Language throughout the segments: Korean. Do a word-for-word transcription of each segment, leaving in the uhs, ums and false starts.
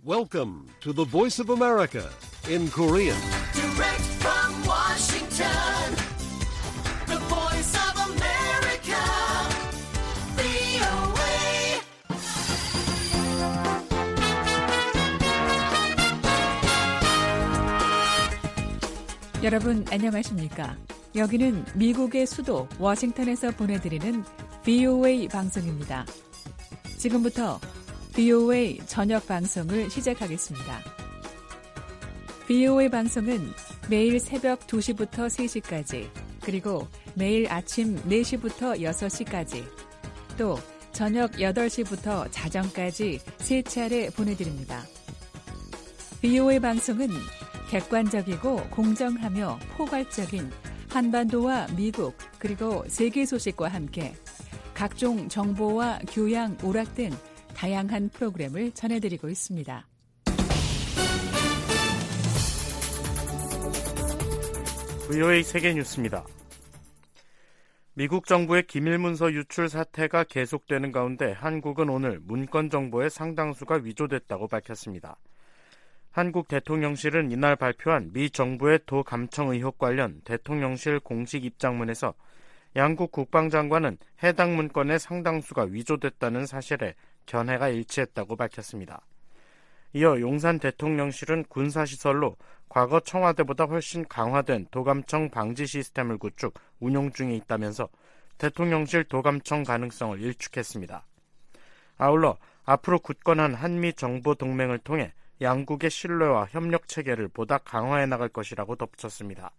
Welcome to the Voice of America in Korean. Direct from Washington, the Voice of America, 브이오에이. 여러분 안녕하십니까? 여기는 미국의 수도 워싱턴에서 보내드리는 브이오에이 방송입니다. 지금부터 브이오에이 저녁 방송을 시작하겠습니다. 브이오에이 방송은 매일 새벽 두 시부터 세 시까지, 그리고 매일 아침 네 시부터 여섯 시까지, 또 저녁 여덟 시부터 자정까지 세 차례 보내드립니다. 브이오에이 방송은 객관적이고 공정하며 포괄적인 한반도와 미국 그리고 세계 소식과 함께 각종 정보와 교양, 오락 등 다양한 프로그램을 전해드리고 있습니다. 브이오에이 세계뉴스입니다. 미국 정부의 기밀문서 유출 사태가 계속되는 가운데 한국은 오늘 문건 정보의 상당수가 위조됐다고 밝혔습니다. 한국 대통령실은 이날 발표한 미 정부의 도감청 의혹 관련 대통령실 공식 입장문에서 양국 국방장관은 해당 문건의 상당수가 위조됐다는 사실에 견해가 일치했다고 밝혔습니다. 이어 용산 대통령실은 군사시설로 과거 청와대보다 훨씬 강화된 도감청 방지 시스템을 구축, 운용 중에 있다면서 대통령실 도감청 가능성을 일축했습니다. 아울러 앞으로 굳건한 한미 정보 동맹을 통해 양국의 신뢰와 협력 체계를 보다 강화해 나갈 것이라고 덧붙였습니다.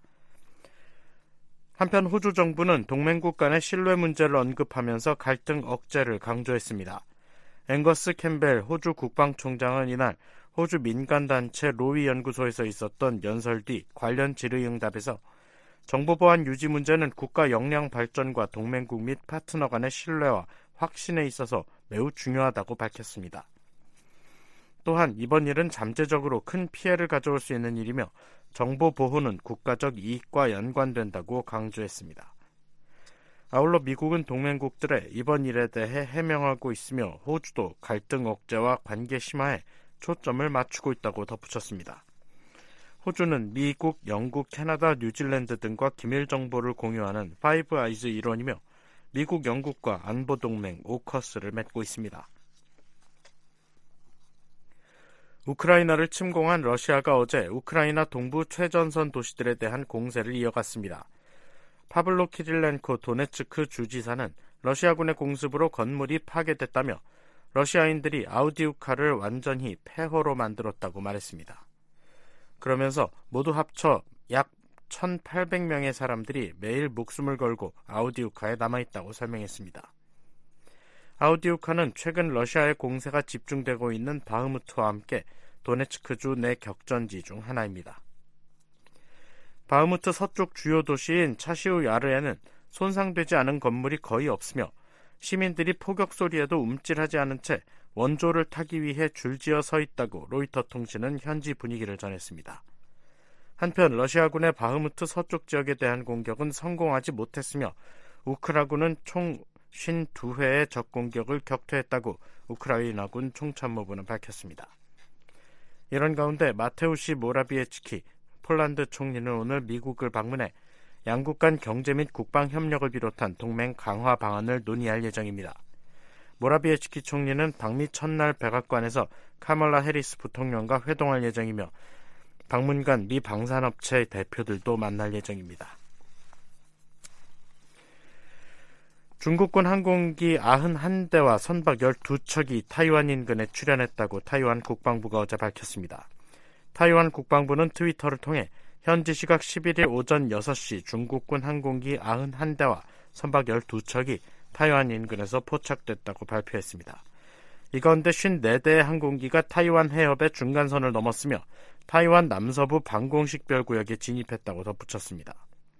한편 호주 정부는 동맹국 간의 신뢰 문제를 언급하면서 갈등 억제를 강조했습니다. 앵거스 캠벨 호주 국방총장은 이날 호주 민간단체 로위 연구소에서 있었던 연설 뒤 관련 질의응답에서 정보보안 유지 문제는 국가 역량 발전과 동맹국 및 파트너 간의 신뢰와 확신에 있어서 매우 중요하다고 밝혔습니다. 또한 이번 일은 잠재적으로 큰 피해를 가져올 수 있는 일이며 정보 보호는 국가적 이익과 연관된다고 강조했습니다. 아울러 미국은 동맹국들의 이번 일에 대해 해명하고 있으며 호주도 갈등 억제와 관계 심화에 초점을 맞추고 있다고 덧붙였습니다. 호주는 미국, 영국, 캐나다, 뉴질랜드 등과 기밀 정보를 공유하는 파이브 아이즈 일원이며 미국, 영국과 안보동맹 오커스를 맺고 있습니다. 우크라이나를 침공한 러시아가 어제 우크라이나 동부 최전선 도시들에 대한 공세를 이어갔습니다. 파블로 키릴렌코 도네츠크 주지사는 러시아군의 공습으로 건물이 파괴됐다며 러시아인들이 아우디우카를 완전히 폐허로 만들었다고 말했습니다. 그러면서 모두 합쳐 약 천팔백 명의 사람들이 매일 목숨을 걸고 아우디우카에 남아있다고 설명했습니다. 아우디우카는 최근 러시아의 공세가 집중되고 있는 바흐무트와 함께 도네츠크주 내 격전지 중 하나입니다. 바흐무트 서쪽 주요 도시인 차시우야르에는 손상되지 않은 건물이 거의 없으며 시민들이 포격 소리에도 움찔하지 않은 채 원조를 타기 위해 줄지어 서 있다고 로이터 통신은 현지 분위기를 전했습니다. 한편 러시아군의 바흐무트 서쪽 지역에 대한 공격은 성공하지 못했으며 우크라군은 총 오십이 회의 적 공격을 격퇴했다고 우크라이나군 총참모부는 밝혔습니다. 이런 가운데 마테우시 모라비에츠키 폴란드 총리는 오늘 미국을 방문해 양국 간 경제 및 국방 협력을 비롯한 동맹 강화 방안을 논의할 예정입니다. 모라비에츠키 총리는 방미 첫날 백악관에서 카멀라 해리스 부통령과 회동할 예정이며 방문간 미 방산업체 대표들도 만날 예정입니다. 중국군 항공기 구십일 대와 선박 십이 척이 타이완 인근에 출현했다고 타이완 국방부가 어제 밝혔습니다. 타이완 국방부는 트위터를 통해 현지 시각 십일 일 오전 여섯 시 중국군 항공기 구십일 대와 선박 십이 척이 타이완 인근에서 포착됐다고 발표했습니다. 이 가운데 오십사 대의 항공기가 타이완 해협의 중간선을 넘었으며 타이완 남서부 방공식별구역에 진입했다고 덧붙였습니다.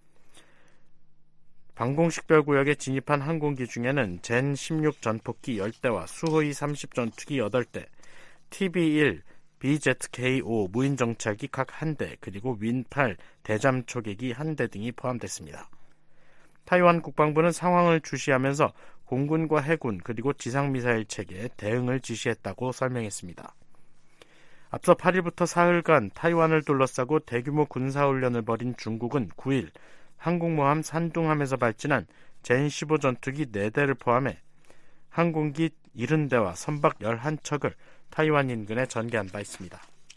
방공식별구역에 진입한 항공기 중에는 젠 십육 전폭기 십 대와 수호이 삼십 전투기 여덟 대, 티비 일, 비제트케이 오 무인정찰기 각 한 대, 그리고 윈 팔 대잠 초계기 한 대 등이 포함됐습니다. 타이완 국방부는 상황을 주시하면서 공군과 해군 그리고 지상미사일 체계에 대응을 지시했다고 설명했습니다. 앞서 팔 일부터 사흘간 타이완을 둘러싸고 대규모 군사훈련을 벌인 중국은 구 일 항공모함 산둥함에서 발진한 제인 십오 전투기 네 대를 포함해 항공기 칠십 대와 선박 열한 척을 타이완 인근에 전개한 바 있습니다.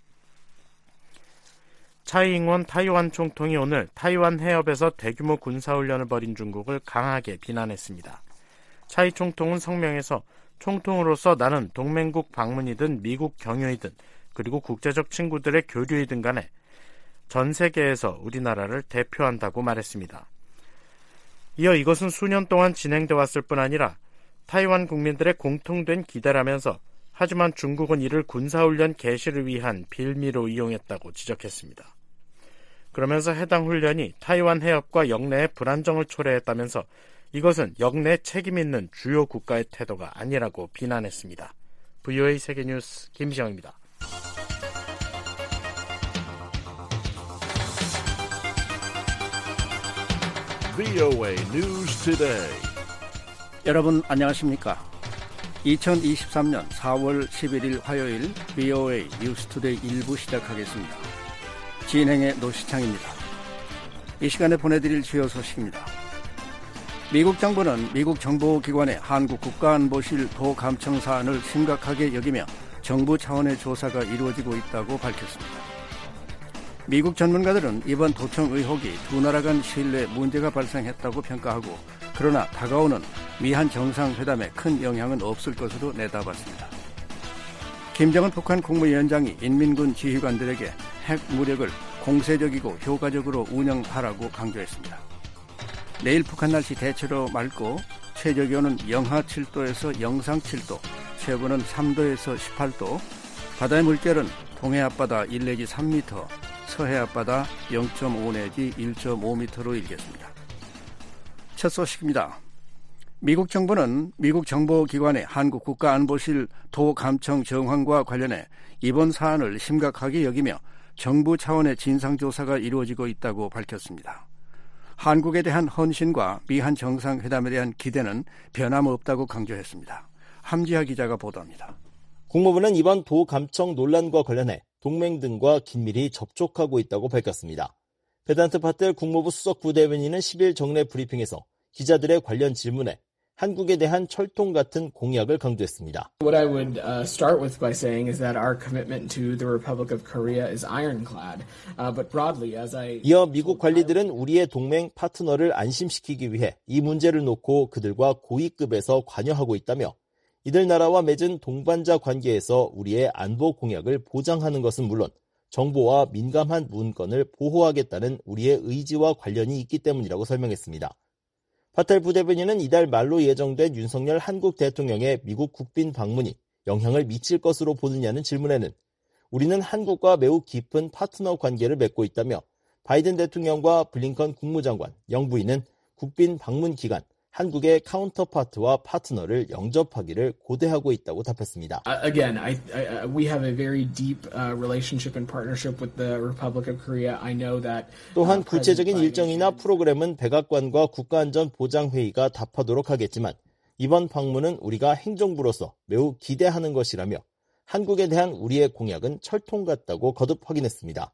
차이잉원 타이완 총통이 오늘 타이완 해협에서 대규모 군사훈련을 벌인 중국을 강하게 비난했습니다. 차이 총통은 성명에서 총통으로서 나는 동맹국 방문이든 미국 경유이든 그리고 국제적 친구들의 교류이든 간에 전 세계에서 우리나라를 대표한다고 말했습니다. 이어 이것은 수년 동안 진행돼 왔을 뿐 아니라 타이완 국민들의 공통된 기대라면서 하지만 중국은 이를 군사훈련 개시를 위한 빌미로 이용했다고 지적했습니다. 그러면서 해당 훈련이 타이완 해협과 영내의 불안정을 초래했다면서 이것은 영내 책임 있는 주요 국가의 태도가 아니라고 비난했습니다. 브이오에이 세계뉴스 김시영입니다. 브이오에이 News Today. 여러분 안녕하십니까? 이천이십삼년 사월 십일일 화요일 브이오에이 뉴스투데이 일 부 시작하겠습니다. 진행의 노시창입니다. 이 시간에 보내드릴 주요 소식입니다. 미국 정부는 미국 정보기관의 한국 국가안보실 도감청 사안을 심각하게 여기며 정부 차원의 조사가 이루어지고 있다고 밝혔습니다. 미국 전문가들은 이번 도청 의혹이 두 나라 간 신뢰에 문제가 발생했다고 평가하고 그러나 다가오는 미한 정상회담에 큰 영향은 없을 것으로 내다봤습니다. 김정은 북한 국무위원장이 인민군 지휘관들에게 핵 무력을 공세적이고 효과적으로 운영하라고 강조했습니다. 내일 북한 날씨 대체로 맑고 최저기온은 영하 칠 도에서 영상 칠 도, 최고는 삼 도에서 십팔 도, 바다의 물결은 동해 앞바다 일 내지 삼 미터, 서해 앞바다 영 점 오 내지 일 점 오 미터로 일겠습니다. 첫 소식입니다. 미국 정부는 미국 정보기관의 한국 국가안보실 도감청 정황과 관련해 이번 사안을 심각하게 여기며 정부 차원의 진상조사가 이루어지고 있다고 밝혔습니다. 한국에 대한 헌신과 미한 정상회담에 대한 기대는 변함없다고 강조했습니다. 함지하 기자가 보도합니다. 국무부는 이번 도감청 논란과 관련해 동맹 등과 긴밀히 접촉하고 있다고 밝혔습니다. 베단트 파텔 국무부 수석 부대변인은 십일 정례 브리핑에서 기자들의 관련 질문에 한국에 대한 철통 같은 공약을 강조했습니다. What I would uh, start with by saying is that our commitment to the Republic of Korea is ironclad. Uh, but broadly, as I 이어 미국 관리들은 우리의 동맹 파트너를 안심시키기 위해 이 문제를 놓고 그들과 고위급에서 관여하고 있다며 이들 나라와 맺은 동반자 관계에서 우리의 안보 공약을 보장하는 것은 물론 정보와 민감한 문건을 보호하겠다는 우리의 의지와 관련이 있기 때문이라고 설명했습니다. 파텔 부대변인은 이달 말로 예정된 윤석열 한국 대통령의 미국 국빈 방문이 영향을 미칠 것으로 보느냐는 질문에는 우리는 한국과 매우 깊은 파트너 관계를 맺고 있다며 바이든 대통령과 블링컨 국무장관, 영부인은 국빈 방문 기간 한국의 카운터파트와 파트너를 영접하기를 고대하고 있다고 답했습니다. Again, I, I, we have a very deep uh, relationship and partnership with the Republic of Korea. I know that. 또한 구체적인 일정이나 프로그램은 백악관과 국가안전보장회의가 답하도록 하겠지만 이번 방문은 우리가 행정부로서 매우 기대하는 것이라며 한국에 대한 우리의 공약은 철통 같다고 거듭 확인했습니다.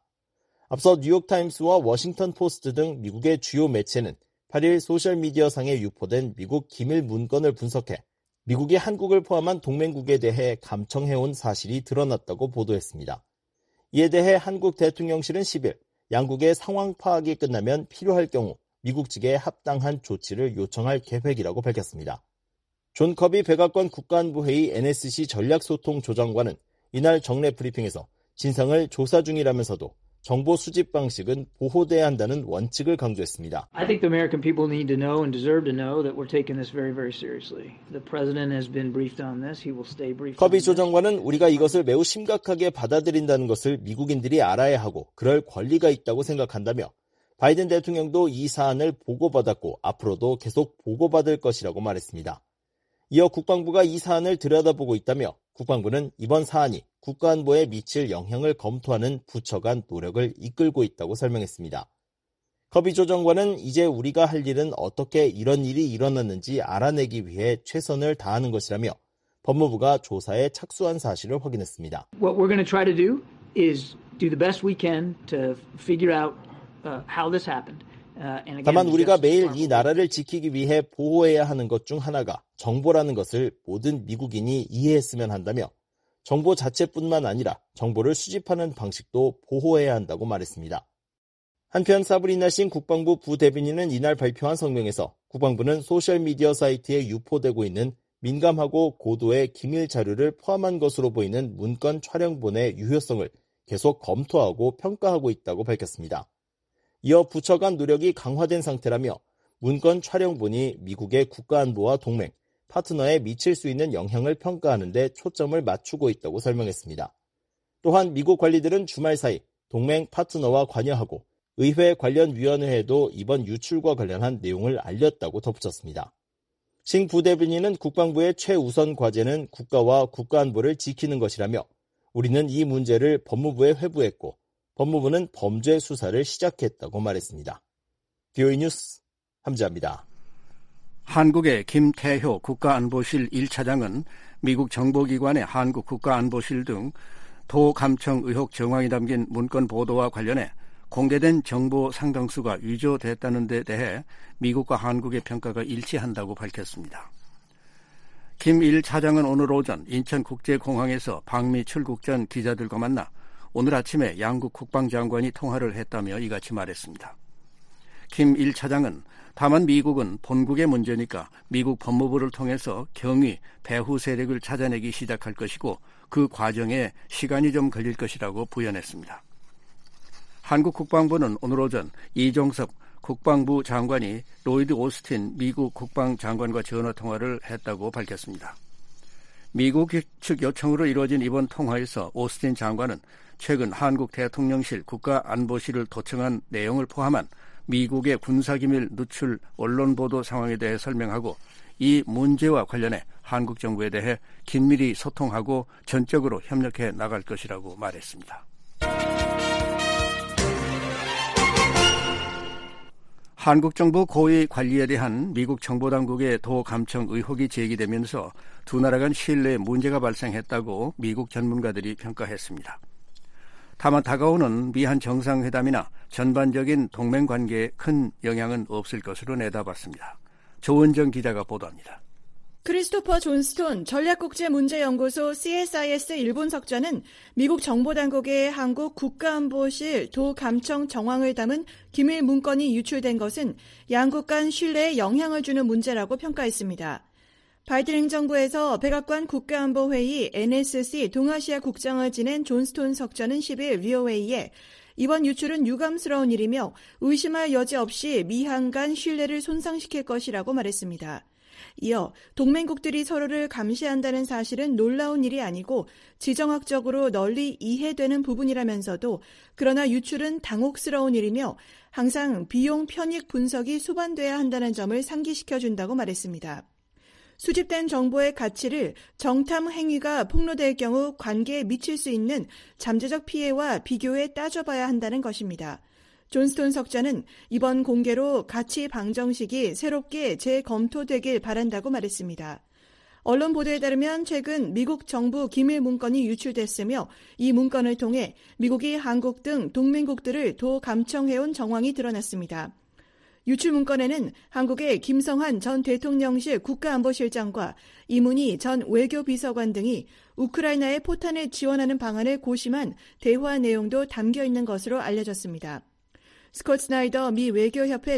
앞서 뉴욕타임스와 워싱턴 포스트 등 미국의 주요 매체는 팔 일 소셜미디어상에 유포된 미국 기밀 문건을 분석해 미국이 한국을 포함한 동맹국에 대해 감청해온 사실이 드러났다고 보도했습니다. 이에 대해 한국 대통령실은 십일 양국의 상황 파악이 끝나면 필요할 경우 미국 측에 합당한 조치를 요청할 계획이라고 밝혔습니다. 존 커비 백악관 국가안보회의 엔에스씨 전략소통조정관은 이날 정례 브리핑에서 진상을 조사 중이라면서도 정보 수집 방식은 보호돼야 한다는 원칙을 강조했습니다. I think the American people need to know and deserve to know that we're taking this very, very seriously. The president has been briefed on this. He will stay briefed. 커비 조정관은 우리가 이것을 매우 심각하게 받아들인다는 것을 미국인들이 알아야 하고 그럴 권리가 있다고 생각한다며 바이든 대통령도 이 사안을 보고받았고 앞으로도 계속 보고받을 것이라고 말했습니다. 이어 국방부가 이 사안을 들여다보고 있다며 국방부는 이번 사안이 국가안보에 미칠 영향을 검토하는 부처 간 노력을 이끌고 있다고 설명했습니다. 커비 조정관은 이제 우리가 할 일은 어떻게 이런 일이 일어났는지 알아내기 위해 최선을 다하는 것이라며 법무부가 조사에 착수한 사실을 확인했습니다. What we're going to try to do is do the best we can to figure out uh, how this happened. Uh, and again, 다만 우리가 매일 just- 이 나라를 지키기 위해 보호해야 하는 것 중 하나가 정보라는 것을 모든 미국인이 이해했으면 한다며 정보 자체뿐만 아니라 정보를 수집하는 방식도 보호해야 한다고 말했습니다. 한편 사브리나 싱 국방부 부대변인은 이날 발표한 성명에서 국방부는 소셜미디어 사이트에 유포되고 있는 민감하고 고도의 기밀 자료를 포함한 것으로 보이는 문건 촬영본의 유효성을 계속 검토하고 평가하고 있다고 밝혔습니다. 이어 부처 간 노력이 강화된 상태라며 문건 촬영본이 미국의 국가안보와 동맹, 파트너에 미칠 수 있는 영향을 평가하는 데 초점을 맞추고 있다고 설명했습니다. 또한 미국 관리들은 주말 사이 동맹 파트너와 관여하고 의회 관련 위원회에도 이번 유출과 관련한 내용을 알렸다고 덧붙였습니다. 싱 부대변인은 국방부의 최우선 과제는 국가와 국가안보를 지키는 것이라며 우리는 이 문제를 법무부에 회부했고 법무부는 범죄 수사를 시작했다고 말했습니다. 비오이 뉴스 함지아입니다. 한국의 김태효 국가안보실 일 차장은 미국 정보기관의 한국 국가안보실 등 도감청 의혹 정황이 담긴 문건 보도와 관련해 공개된 정보 상당수가 위조됐다는 데 대해 미국과 한국의 평가가 일치한다고 밝혔습니다. 김 일 차장은 오늘 오전 인천국제공항에서 방미 출국 전 기자들과 만나 오늘 아침에 양국 국방장관이 통화를 했다며 이같이 말했습니다. 김 일 차장은 다만 미국은 본국의 문제니까 미국 법무부를 통해서 경위, 배후 세력을 찾아내기 시작할 것이고 그 과정에 시간이 좀 걸릴 것이라고 부연했습니다. 한국 국방부는 오늘 오전 이종섭 국방부 장관이 로이드 오스틴 미국 국방장관과 전화통화를 했다고 밝혔습니다. 미국 측 요청으로 이루어진 이번 통화에서 오스틴 장관은 최근 한국 대통령실 국가안보실을 도청한 내용을 포함한 미국의 군사기밀 누출 언론 보도 상황에 대해 설명하고 이 문제와 관련해 한국 정부에 대해 긴밀히 소통하고 전적으로 협력해 나갈 것이라고 말했습니다. 한국 정부 고위 관리에 대한 미국 정보당국의 도감청 의혹이 제기되면서 두 나라 간 신뢰에 문제가 발생했다고 미국 전문가들이 평가했습니다. 다만 다가오는 미한 정상회담이나 전반적인 동맹관계에 큰 영향은 없을 것으로 내다봤습니다. 조은정 기자가 보도합니다. 크리스토퍼 존스톤 전략국제문제연구소 씨에스아이에스 일본 석좌는 미국 정보당국의 한국 국가안보실 도감청 정황을 담은 기밀 문건이 유출된 것은 양국 간 신뢰에 영향을 주는 문제라고 평가했습니다. 바이든 행정부에서 백악관 국가안보회의 엔에스씨 동아시아 국장을 지낸 존스톤 석좌는 십일 브이오에이에 이번 유출은 유감스러운 일이며 의심할 여지 없이 미한 간 신뢰를 손상시킬 것이라고 말했습니다. 이어 동맹국들이 서로를 감시한다는 사실은 놀라운 일이 아니고 지정학적으로 널리 이해되는 부분이라면서도 그러나 유출은 당혹스러운 일이며 항상 비용 편익 분석이 수반돼야 한다는 점을 상기시켜준다고 말했습니다. 수집된 정보의 가치를 정탐 행위가 폭로될 경우 관계에 미칠 수 있는 잠재적 피해와 비교해 따져봐야 한다는 것입니다. 존스톤 석좌는 이번 공개로 가치 방정식이 새롭게 재검토되길 바란다고 말했습니다. 언론 보도에 따르면 최근 미국 정부 기밀 문건이 유출됐으며 이 문건을 통해 미국이 한국 등 동맹국들을 도감청해온 정황이 드러났습니다. 유출 문건에는 한국의 김성한 전 대통령실 국가안보실장과 이문희 전 외교비서관 등이 우크라이나의 포탄을 지원하는 방안을 고심한 대화 내용도 담겨 있는 것으로 알려졌습니다. 스콧 스나이더 미 외교협회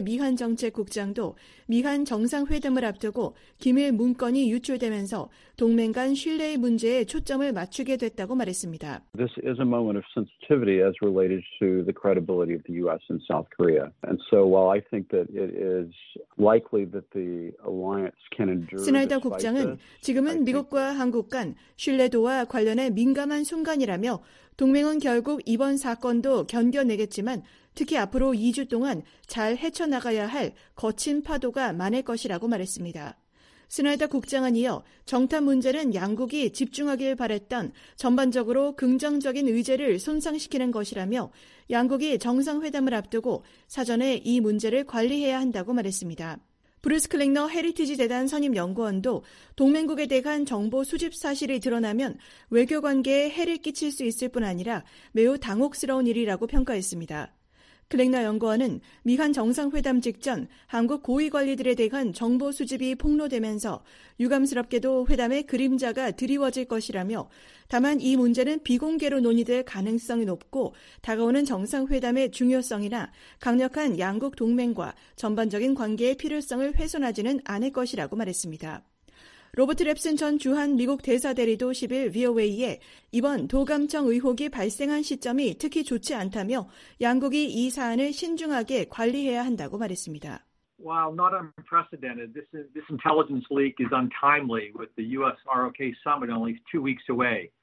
미한정책국장도 미한 정상회담을 앞두고 기밀 문건이 유출되면서 동맹 간 신뢰의 문제에 초점을 맞추게 됐다고 말했습니다. This is a moment of sensitivity as related to the credibility of the U S and South Korea. And so while I think that it is likely that the alliance can endure 스나이더 국장은 지금은 미국과 한국 간 신뢰도와 관련해 민감한 순간이라며 동맹은 결국 이번 사건도 견뎌내겠지만 특히 앞으로 이 주 동안 잘 헤쳐나가야 할 거친 파도가 많을 것이라고 말했습니다. 스나이더 국장은 이어 정탐 문제는 양국이 집중하길 바랬던 전반적으로 긍정적인 의제를 손상시키는 것이라며 양국이 정상회담을 앞두고 사전에 이 문제를 관리해야 한다고 말했습니다. 브루스 클링너 헤리티지 재단 선임 연구원도 동맹국에 대한 정보 수집 사실이 드러나면 외교 관계에 해를 끼칠 수 있을 뿐 아니라 매우 당혹스러운 일이라고 평가했습니다. 클링너 연구원은 미한 정상회담 직전 한국 고위 관리들에 대한 정보 수집이 폭로되면서 유감스럽게도 회담의 그림자가 드리워질 것이라며 다만 이 문제는 비공개로 논의될 가능성이 높고 다가오는 정상회담의 중요성이나 강력한 양국 동맹과 전반적인 관계의 필요성을 훼손하지는 않을 것이라고 말했습니다. 로버트 랩슨 전 주한 미국 대사대리도 십일 브이오에이에 이번 도감청 의혹이 발생한 시점이 특히 좋지 않다며 양국이 이 사안을 신중하게 관리해야 한다고 말했습니다. While not unprecedented, this, this intelligence leak is untimely with the U S R O K summit only two weeks away.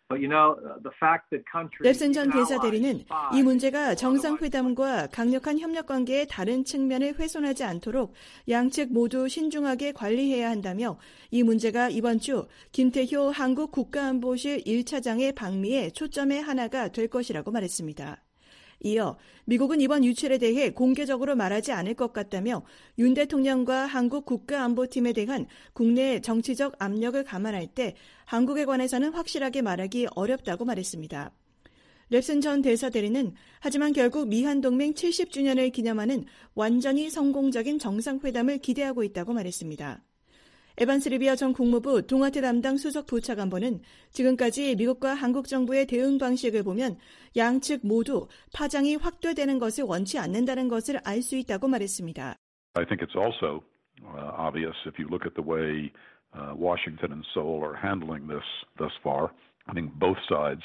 랩슨 전 대사대리는 이 문제가 정상회담과 강력한 협력관계의 다른 측면을 훼손하지 않도록 양측 모두 신중하게 관리해야 한다며 이 문제가 이번 주 김태효 한국 국가안보실 일 차장의 방미에 초점의 하나가 될 것이라고 말했습니다. 이어 미국은 이번 유출에 대해 공개적으로 말하지 않을 것 같다며 윤 대통령과 한국 국가안보팀에 대한 국내 정치적 압력을 감안할 때 한국에 관해서는 확실하게 말하기 어렵다고 말했습니다. 랩슨 전 대사대리는 하지만 결국 미한 동맹 칠십 주년을 기념하는 완전히 성공적인 정상회담을 기대하고 있다고 말했습니다. 에반스 리비어 전 국무부 동아태 담당 수석 부차관보는 지금까지 미국과 한국 정부의 대응 방식을 보면 양측 모두 파장이 확대되는 것을 원치 않는다는 것을 알 수 있다고 말했습니다. I think it's also uh, obvious if you look at the way uh, Washington and Seoul are handling this thus far. I think both sides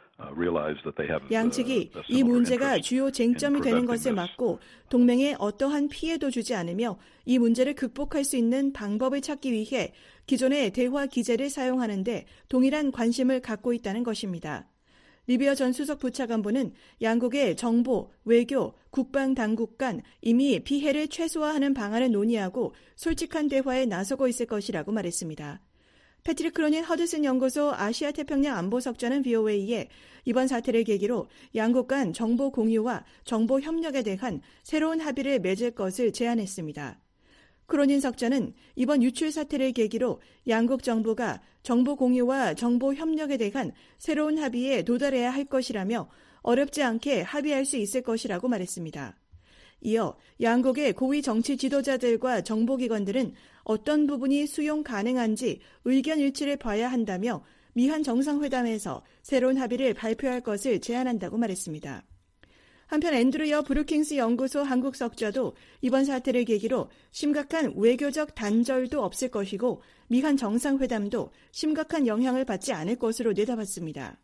양측이 이 문제가 주요 쟁점이 되는 것을 막고 동맹에 어떠한 피해도 주지 않으며 이 문제를 극복할 수 있는 방법을 찾기 위해 기존의 대화 기제를 사용하는데 동일한 관심을 갖고 있다는 것입니다. 리비어 전 수석 부차관보는 양국의 정보, 외교, 국방 당국 간 이미 피해를 최소화하는 방안을 논의하고 솔직한 대화에 나서고 있을 것이라고 말했습니다. 패트릭 크로닌 허드슨 연구소 아시아 태평양 안보석좌는 브이오에이에 이번 사태를 계기로 양국 간 정보 공유와 정보 협력에 대한 새로운 합의를 맺을 것을 제안했습니다. 크로닌 석좌는 이번 유출 사태를 계기로 양국 정부가 정보 공유와 정보 협력에 대한 새로운 합의에 도달해야 할 것이라며 어렵지 않게 합의할 수 있을 것이라고 말했습니다. 이어 양국의 고위 정치 지도자들과 정보기관들은 어떤 부분이 수용 가능한지 의견 일치를 봐야 한다며 미한 정상회담에서 새로운 합의를 발표할 것을 제안한다고 말했습니다. 한편 앤드류 여 브루킹스 연구소 한국 석좌도 이번 사태를 계기로 심각한 외교적 단절도 없을 것이고 미한 정상회담도 심각한 영향을 받지 않을 것으로 내다봤습니다.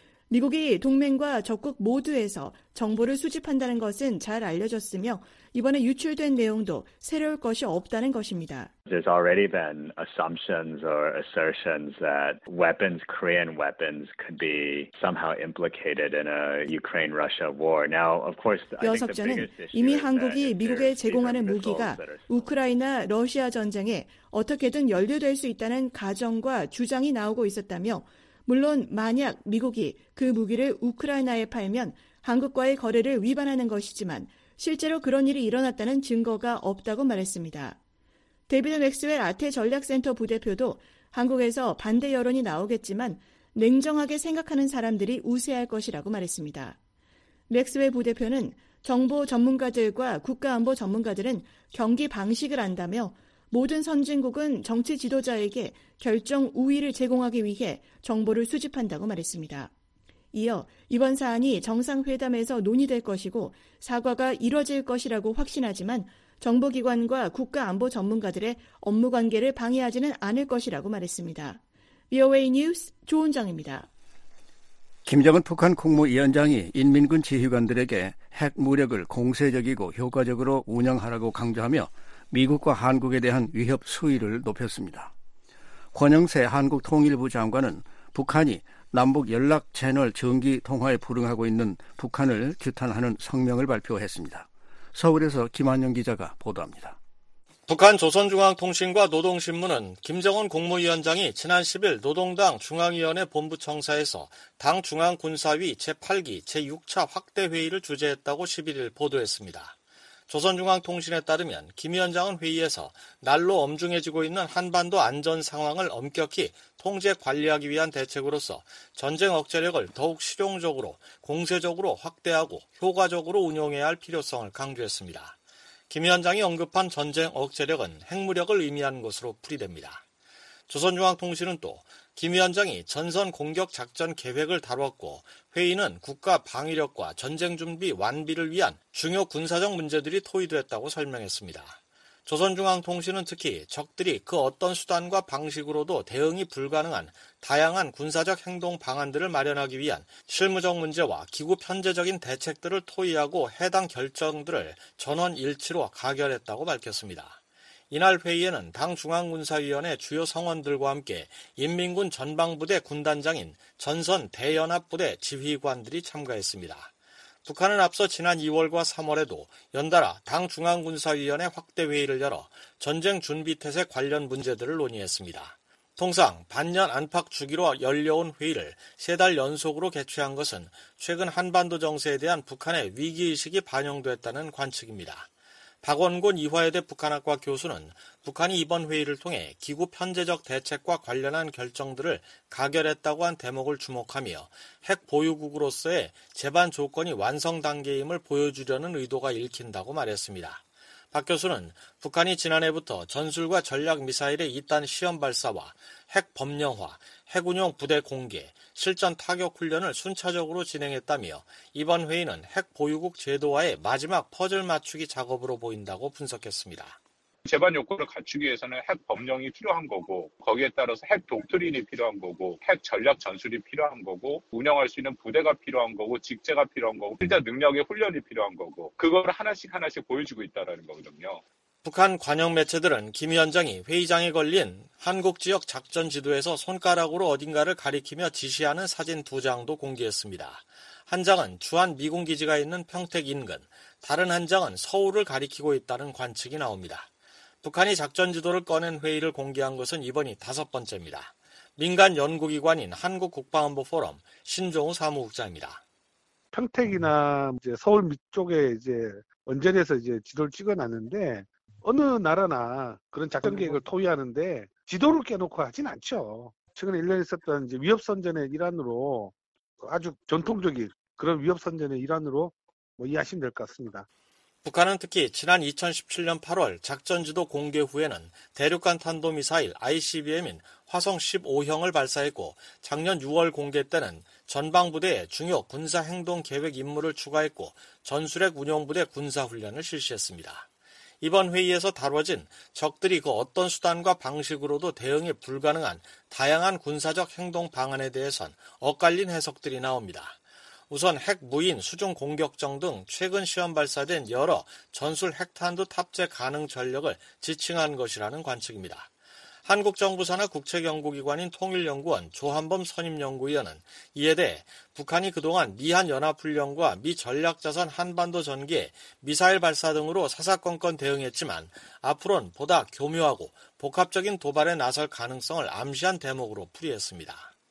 미국이 동맹과 적국 모두에서 정보를 수집한다는 것은 잘 알려졌으며 이번에 유출된 내용도 새로울 것이 없다는 것입니다. There's already been assumptions or assertions that weapons, Korean weapons, could be somehow implicated in a Ukraine-Russia war. Now, of course, I think the biggest issue 이미 is 한국이 that 미국에 제공하는 무기가 우크라이나, 러시아 전쟁에 어떻게든 연루될 수 있다는 가정과 주장이 나오고 있었다며 물론 만약 미국이 그 무기를 우크라이나에 팔면 한국과의 거래를 위반하는 것이지만 실제로 그런 일이 일어났다는 증거가 없다고 말했습니다. 데이비드 맥스웰 아태 전략센터 부대표도 한국에서 반대 여론이 나오겠지만 냉정하게 생각하는 사람들이 우세할 것이라고 말했습니다. 맥스웰 부대표는 정보 전문가들과 국가안보 전문가들은 경기 방식을 안다며 모든 선진국은 정치 지도자에게 결정 우위를 제공하기 위해 정보를 수집한다고 말했습니다. 이어 이번 사안이 정상회담에서 논의될 것이고 사과가 이뤄질 것이라고 확신하지만 정보기관과 국가안보 전문가들의 업무 관계를 방해하지는 않을 것이라고 말했습니다. 브이오에이 뉴스 조은정입니다. 김정은 북한 국무위원장이 인민군 지휘관들에게 핵 무력을 공세적이고 효과적으로 운영하라고 강조하며 미국과 한국에 대한 위협 수위를 높였습니다. 권영세 한국통일부 장관은 북한이 남북 연락 채널 정기 통화에 불응하고 있는 북한을 규탄하는 성명을 발표했습니다. 서울에서 김한영 기자가 보도합니다. 북한 조선중앙통신과 노동신문은 김정은 국무위원장이 지난 십일 노동당 중앙위원회 본부청사에서 당 중앙군사위 제팔 기 제육 차 확대회의를 주재했다고 십일 일 보도했습니다. 조선중앙통신에 따르면 김 위원장은 회의에서 날로 엄중해지고 있는 한반도 안전 상황을 엄격히 통제 관리하기 위한 대책으로서 전쟁 억제력을 더욱 실용적으로 공세적으로 확대하고 효과적으로 운용해야 할 필요성을 강조했습니다. 김 위원장이 언급한 전쟁 억제력은 핵무력을 의미하는 것으로 풀이됩니다. 조선중앙통신은 또 김 위원장이 전선 공격 작전 계획을 다뤘고 회의는 국가 방위력과 전쟁 준비 완비를 위한 중요 군사적 문제들이 토의됐다고 설명했습니다. 조선중앙통신은 특히 적들이 그 어떤 수단과 방식으로도 대응이 불가능한 다양한 군사적 행동 방안들을 마련하기 위한 실무적 문제와 기구 편제적인 대책들을 토의하고 해당 결정들을 전원 일치로 가결했다고 밝혔습니다. 이날 회의에는 당 중앙군사위원회 주요 성원들과 함께 인민군 전방부대 군단장인 전선 대연합부대 지휘관들이 참가했습니다. 북한은 앞서 지난 이월과 삼월에도 연달아 당 중앙군사위원회 확대회의를 열어 전쟁 준비태세 관련 문제들을 논의했습니다. 통상 반년 안팎 주기로 열려온 회의를 세 달 연속으로 개최한 것은 최근 한반도 정세에 대한 북한의 위기의식이 반영됐다는 관측입니다. 박원곤 이화여대 북한학과 교수는 북한이 이번 회의를 통해 기구 편제적 대책과 관련한 결정들을 가결했다고 한 대목을 주목하며 핵 보유국으로서의 제반 조건이 완성 단계임을 보여주려는 의도가 읽힌다고 말했습니다. 박 교수는 북한이 지난해부터 전술과 전략 미사일의 이 단 시험 발사와 핵 법령화, 핵운용 부대 공개, 실전 타격 훈련을 순차적으로 진행했다며 이번 회의는 핵 보유국 제도와의 마지막 퍼즐 맞추기 작업으로 보인다고 분석했습니다. 제반 요건을 갖추기 위해서는 핵 법령이 필요한 거고 거기에 따라서 핵 독트린이 필요한 거고 핵 전략 전술이 필요한 거고 운영할 수 있는 부대가 필요한 거고 직제가 필요한 거고 실제 능력의 훈련이 필요한 거고 그걸 하나씩 하나씩 보여주고 있다는 거거든요. 북한 관영 매체들은 김 위원장이 회의장에 걸린 한국 지역 작전 지도에서 손가락으로 어딘가를 가리키며 지시하는 사진 두 장도 공개했습니다. 한 장은 주한 미군 기지가 있는 평택 인근, 다른 한 장은 서울을 가리키고 있다는 관측이 나옵니다. 북한이 작전 지도를 꺼낸 회의를 공개한 것은 이번이 다섯 번째입니다. 민간 연구기관인 한국국방안보 포럼 신종우 사무국장입니다. 평택이나 이제 서울 밑쪽에 이제 원전에서 이제 지도를 찍어놨는데 어느 나라나 그런 작전 계획을 토의하는데 지도를 깨놓고 하진 않죠. 최근에 일 년 있었던 이제 위협선전의 일환으로 아주 전통적인 그런 위협선전의 일환으로 뭐 이해하시면 될 것 같습니다. 북한은 특히 지난 이천십칠 년 팔월 작전지도 공개 후에는 대륙간 탄도미사일 아이씨비엠인 화성 십오형을 발사했고 작년 유월 공개 때는 전방부대에 중요 군사행동계획 임무를 추가했고 전술핵 운용부대 군사훈련을 실시했습니다. 이번 회의에서 다뤄진 적들이 그 어떤 수단과 방식으로도 대응이 불가능한 다양한 군사적 행동 방안에 대해선 엇갈린 해석들이 나옵니다. 우선 핵 무인 수중 공격정 등 최근 시험 발사된 여러 전술 핵탄두 탑재 가능 전력을 지칭한 것이라는 관측입니다. 한국 정부 산하 국책연구기관인 통일연구원 조한범 선임연구위원은 이에 대해 북한이 그동안 미한 연합훈련과 미 전략자산 한반도 전개에 미사일 발사 등으로 사사건건 대응했지만 앞으로는 보다 교묘하고 복합적인 도발에 나설 가능성을 암시한 대목으로 풀이했습니다.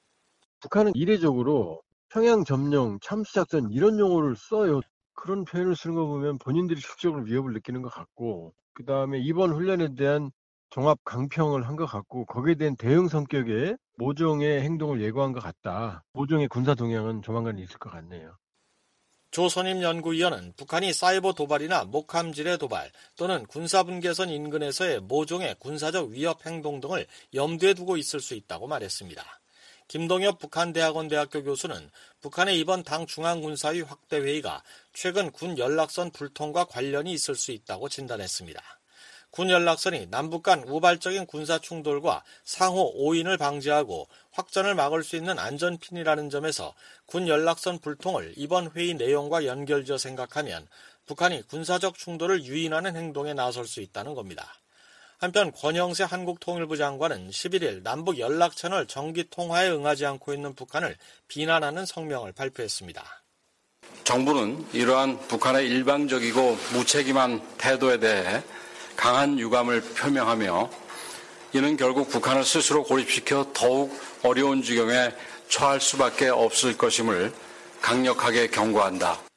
북한은 이례적으로 평양 점령, 참수작전 이런 용어를 써요. 그런 표현을 쓰는 거 보면 본인들이 실질적으로 위협을 느끼는 것 같고 그 다음에 이번 훈련에 대한 종합 강평을 한 것 같고 거기에 대한 대응 성격의 모종의 행동을 예고한 것 같다. 모종의 군사 동향은 조만간 있을 것 같네요. 조 선임 연구위원은 북한이 사이버 도발이나 목함지뢰 도발 또는 군사분계선 인근에서의 모종의 군사적 위협 행동 등을 염두에 두고 있을 수 있다고 말했습니다. 김동엽 북한대학원 대학교 교수는 북한의 이번 당 중앙군사위 확대회의가 최근 군 연락선 불통과 관련이 있을 수 있다고 진단했습니다. 군 연락선이 남북 간 우발적인 군사 충돌과 상호 오인을 방지하고 확전을 막을 수 있는 안전핀이라는 점에서 군 연락선 불통을 이번 회의 내용과 연결지어 생각하면 북한이 군사적 충돌을 유인하는 행동에 나설 수 있다는 겁니다. 한편 권영세 한국통일부 장관은 십일일 남북 연락채널 정기 통화에 응하지 않고 있는 북한을 비난하는 성명을 발표했습니다. 정부는 이러한 북한의 일방적이고 무책임한 태도에 대해 강한 유감을 표명하며 이는 결국 북한을 스스로 고립시켜 더욱 어려운 지경에 처할 수밖에 없을 것임을 강력하게 경고한다.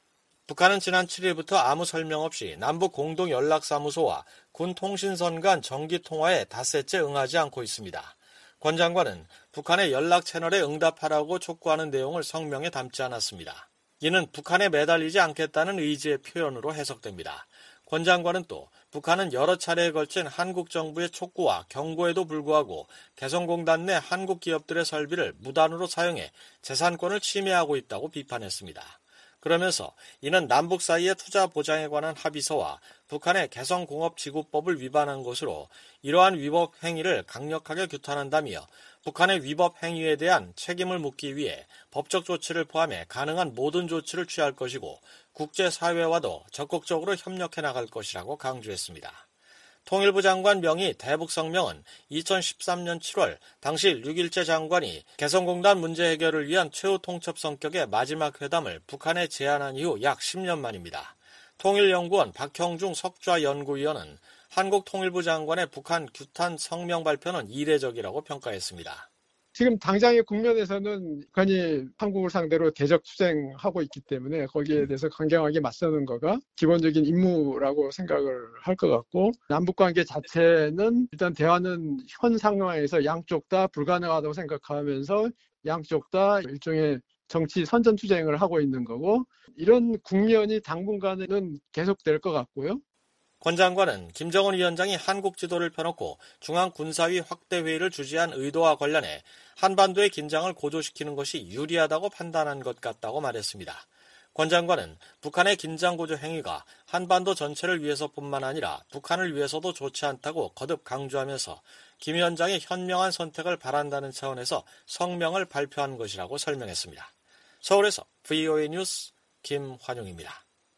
북한은 지난 칠 일부터 아무 설명 없이 남북 공동 연락사무소와 군 통신선 간 정기 통화에 닷새째 응하지 않고 있습니다. 권 장관은 북한의 연락 채널에 응답하라고 촉구하는 내용을 성명에 담지 않았습니다. 이는 북한에 매달리지 않겠다는 의지의 표현으로 해석됩니다. 권 장관은 또 북한은 여러 차례에 걸친 한국 정부의 촉구와 경고에도 불구하고 개성공단 내 한국 기업들의 설비를 무단으로 사용해 재산권을 침해하고 있다고 비판했습니다. 그러면서 이는 남북 사이의 투자 보장에 관한 합의서와 북한의 개성공업지구법을 위반한 것으로 이러한 위법 행위를 강력하게 규탄한다며 북한의 위법 행위에 대한 책임을 묻기 위해 법적 조치를 포함해 가능한 모든 조치를 취할 것이고 국제사회와도 적극적으로 협력해 나갈 것이라고 강조했습니다. 통일부 장관 명의 대북성명은 이천십삼 년 칠월 당시 류길재 장관이 개성공단 문제 해결을 위한 최후 통첩 성격의 마지막 회담을 북한에 제안한 이후 약 십 년 만입니다. 통일연구원 박형중 석좌연구위원은 한국 통일부 장관의 북한 규탄 성명 발표는 이례적이라고 평가했습니다. 지금 당장의 국면에서는 북한이 한국을 상대로 대적 투쟁하고 있기 때문에 거기에 대해서 강경하게 맞서는 거가 기본적인 임무라고 생각을 할 것 같고, 남북관계 자체는 일단 대화는 현 상황에서 양쪽 다 불가능하다고 생각하면서 양쪽 다 일종의 정치 선전투쟁을 하고 있는 거고, 이런 국면이 당분간은 계속될 것 같고요. 권 장관은 김정은 위원장이 한국 지도를 펴놓고 중앙군사위 확대회의를 주재한 의도와 관련해 한반도의 긴장을 고조시키는 것이 유리하다고 판단한 것 같다고 말했습니다. 권 장관은 북한의 긴장 고조 행위가 한반도 전체를 위해서뿐만 아니라 북한을 위해서도 좋지 않다고 거듭 강조하면서 김 위원장의 현명한 선택을 바란다는 차원에서 성명을 발표한 것이라고 설명했습니다. 서울에서 브이오에이 뉴스 김환용입니다.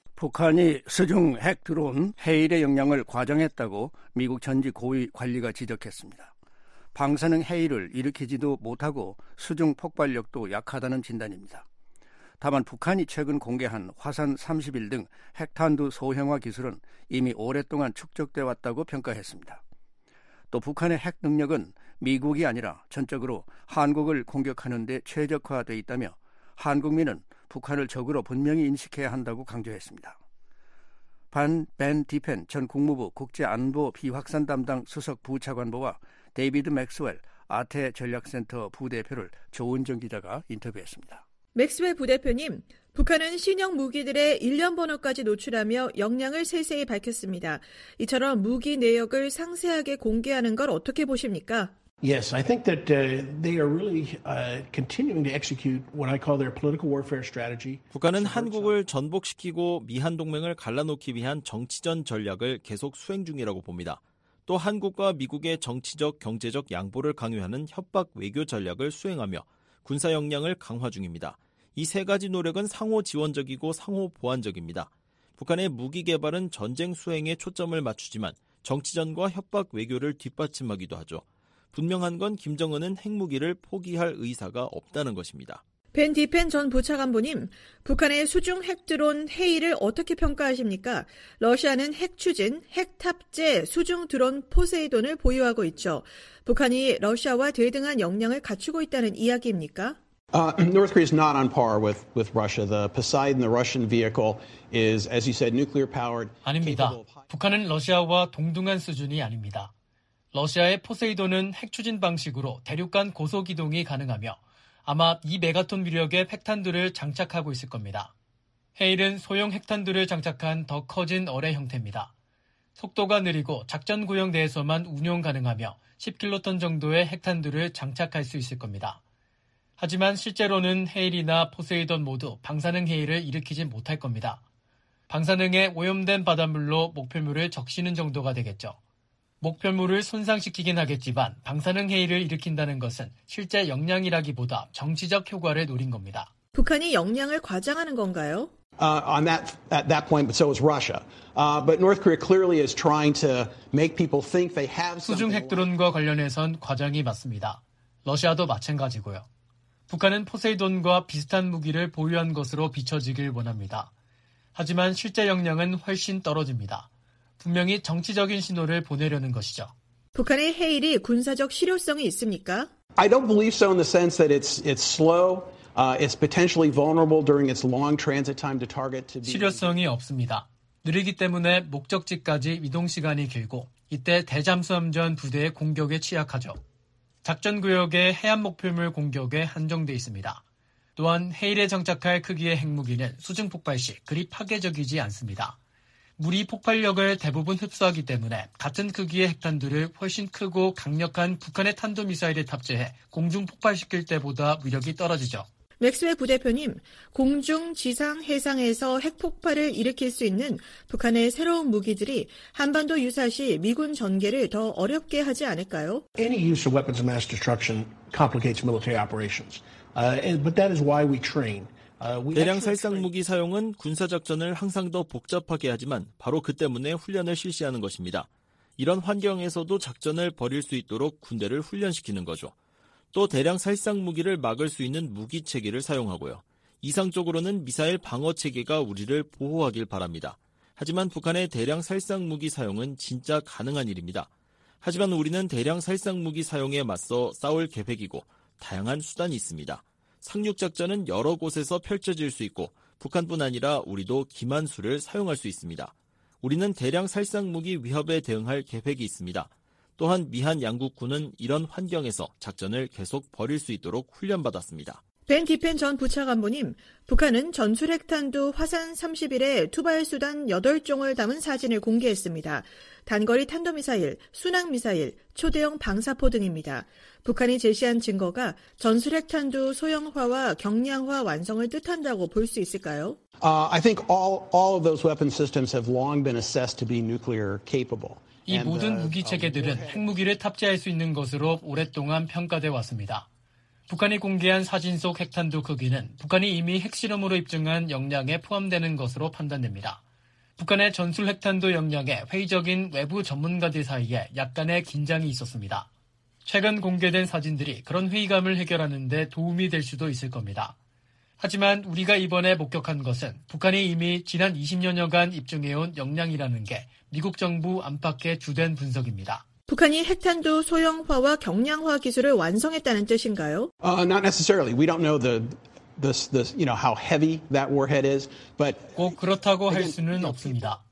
북한이 수중 핵 드론 해일의 역량을 과장했다고 미국 전직 고위 관리가 지적했습니다. 방사능 해일을 일으키지도 못하고 수중 폭발력도 약하다는 진단입니다. 다만 북한이 최근 공개한 화산 삼십일 등 핵탄두 소형화 기술은 이미 오랫동안 축적돼 왔다고 평가했습니다. 또 북한의 핵 능력은 미국이 아니라 전적으로 한국을 공격하는 데 최적화되어 있다며 한국민은 북한을 적으로 분명히 인식해야 한다고 강조했습니다. 반 벤 디펜 전 국무부 국제안보 비확산 담당 수석 부차관보와 데이비드 맥스웰 아태 전략센터 부대표를 조은정 기자가 인터뷰했습니다. 맥스웰 부대표님, 북한은 신형 무기들의 일련 번호까지 노출하며 역량을 세세히 밝혔습니다. 이처럼 무기 내역을 상세하게 공개하는 걸 어떻게 보십니까? Yes, I think that uh, they are really uh, continuing to execute what I call their political warfare strategy. 북한은 한국을 전복시키고 미한 동맹을 갈라놓기 위한 정치전 전략을 계속 수행 중이라고 봅니다. 또 한국과 미국의 정치적, 경제적 양보를 강요하는 협박 외교 전략을 수행하며 군사 역량을 강화 중입니다. 이 세 가지 노력은 상호 지원적이고 상호 보완적입니다. 북한의 무기 개발은 전쟁 수행에 초점을 맞추지만 정치전과 협박 외교를 뒷받침하기도 하죠. 분명한 건 김정은은 핵무기를 포기할 의사가 없다는 것입니다. 벤 디펜 전 부차관보님, 북한의 수중 핵드론 해일을 어떻게 평가하십니까? 러시아는 핵 추진, 핵 탑재 수중 드론 포세이돈을 보유하고 있죠. 북한이 러시아와 대등한 역량을 갖추고 있다는 이야기입니까? Uh, North Korea is not on par with, with Russia. The Poseidon, the Russian vehicle, is, as you said, nuclear-powered. 아닙니다. 북한은 러시아와 동등한 수준이 아닙니다. 러시아의 포세이돈은 핵 추진 방식으로 대륙간 고속이동이 가능하며 아마 이 메가톤 위력의 핵탄두를 장착하고 있을 겁니다. 헤일은 소형 핵탄두를 장착한 더 커진 어뢰 형태입니다. 속도가 느리고 작전 구역 내에서만 운용 가능하며 십 킬로톤 정도의 핵탄두를 장착할 수 있을 겁니다. 하지만 실제로는 헤일이나 포세이돈 모두 방사능 해일을 일으키지 못할 겁니다. 방사능에 오염된 바닷물로 목표물을 적시는 정도가 되겠죠. 목표물을 손상시키긴 하겠지만 방사능 해일을 일으킨다는 것은 실제 역량이라기보다 정치적 효과를 노린 겁니다. 북한이 역량을 과장하는 건가요? Uh, on that at that point, but so is Russia. Uh, but North Korea clearly is trying to make people think they have 수중 핵드론과 관련해선 과장이 맞습니다. 러시아도 마찬가지고요. 북한은 포세이돈과 비슷한 무기를 보유한 것으로 비춰지길 원합니다. 하지만 실제 역량은 훨씬 떨어집니다. 분명히 정치적인 신호를 보내려는 것이죠. 북한의 해일이 군사적 실효성이 있습니까? I don't believe so in the sense that it's it's slow. Uh, it's potentially vulnerable during its long transit time to target to be... 실효성이 없습니다. 느리기 때문에 목적지까지 이동 시간이 길고 이때 대잠수함전 부대의 공격에 취약하죠. 작전 구역의 해안 목표물 공격에 한정돼 있습니다. 또한 해일에 장착할 크기의 핵무기는 수중 폭발 시 그리 파괴적이지 않습니다. 물이 폭발력을 대부분 흡수하기 때문에 같은 크기의 핵탄두를 훨씬 크고 강력한 북한의 탄도미사일에 탑재해 공중 폭발시킬 때보다 위력이 떨어지죠. 맥스웰 부대표님, 공중, 지상, 해상에서 핵폭발을 일으킬 수 있는 북한의 새로운 무기들이 한반도 유사시 미군 전개를 더 어렵게 하지 않을까요? Any use of weapons of mass destruction complicates military operations. Uh, and, but that is why we train. Uh, we 대량 살상 무기 사용은 군사작전을 항상 더 복잡하게 하지만 바로 그 때문에 훈련을 실시하는 것입니다. 이런 환경에서도 작전을 벌일 수 있도록 군대를 훈련시키는 거죠. 또 대량 살상 무기를 막을 수 있는 무기 체계를 사용하고요. 이상적으로는 미사일 방어 체계가 우리를 보호하길 바랍니다. 하지만 북한의 대량 살상 무기 사용은 진짜 가능한 일입니다. 하지만 우리는 대량 살상 무기 사용에 맞서 싸울 계획이고 다양한 수단이 있습니다. 상륙작전은 여러 곳에서 펼쳐질 수 있고 북한뿐 아니라 우리도 기만수를 사용할 수 있습니다. 우리는 대량 살상 무기 위협에 대응할 계획이 있습니다. 또한 미한 양국군은 이런 환경에서 작전을 계속 벌일 수 있도록 훈련받았습니다. 벤 디펜 전 부차관보님, 북한은 전술 핵탄두 화산 삼십일의 투발수단 여덟 종을 담은 사진을 공개했습니다. 단거리 탄도미사일, 순항미사일, 초대형 방사포 등입니다. 북한이 제시한 증거가 전술 핵탄두 소형화와 경량화 완성을 뜻한다고 볼 수 있을까요? Uh, I think all, all of those weapon systems have long been assessed to be nuclear capable. 이 모든 무기 체계들은 핵무기를 탑재할 수 있는 것으로 오랫동안 평가돼 왔습니다. 북한이 공개한 사진 속 핵탄두 크기는 북한이 이미 핵실험으로 입증한 역량에 포함되는 것으로 판단됩니다. 북한의 전술 핵탄두 역량에 회의적인 외부 전문가들 사이에 약간의 긴장이 있었습니다. 최근 공개된 사진들이 그런 회의감을 해결하는 데 도움이 될 수도 있을 겁니다. 하지만 우리가 이번에 목격한 것은 북한이 이미 지난 이십 년여간 입증해온 역량이라는 게 미국 정부 안팎의 주된 분석입니다. 북한이 핵탄두 소형화와 경량화 기술을 완성했다는 뜻인가요? Uh, not necessarily. We don't know the, the, the, you know, how heavy that warhead is, but 꼭 그렇다고 할 수는 없습니다.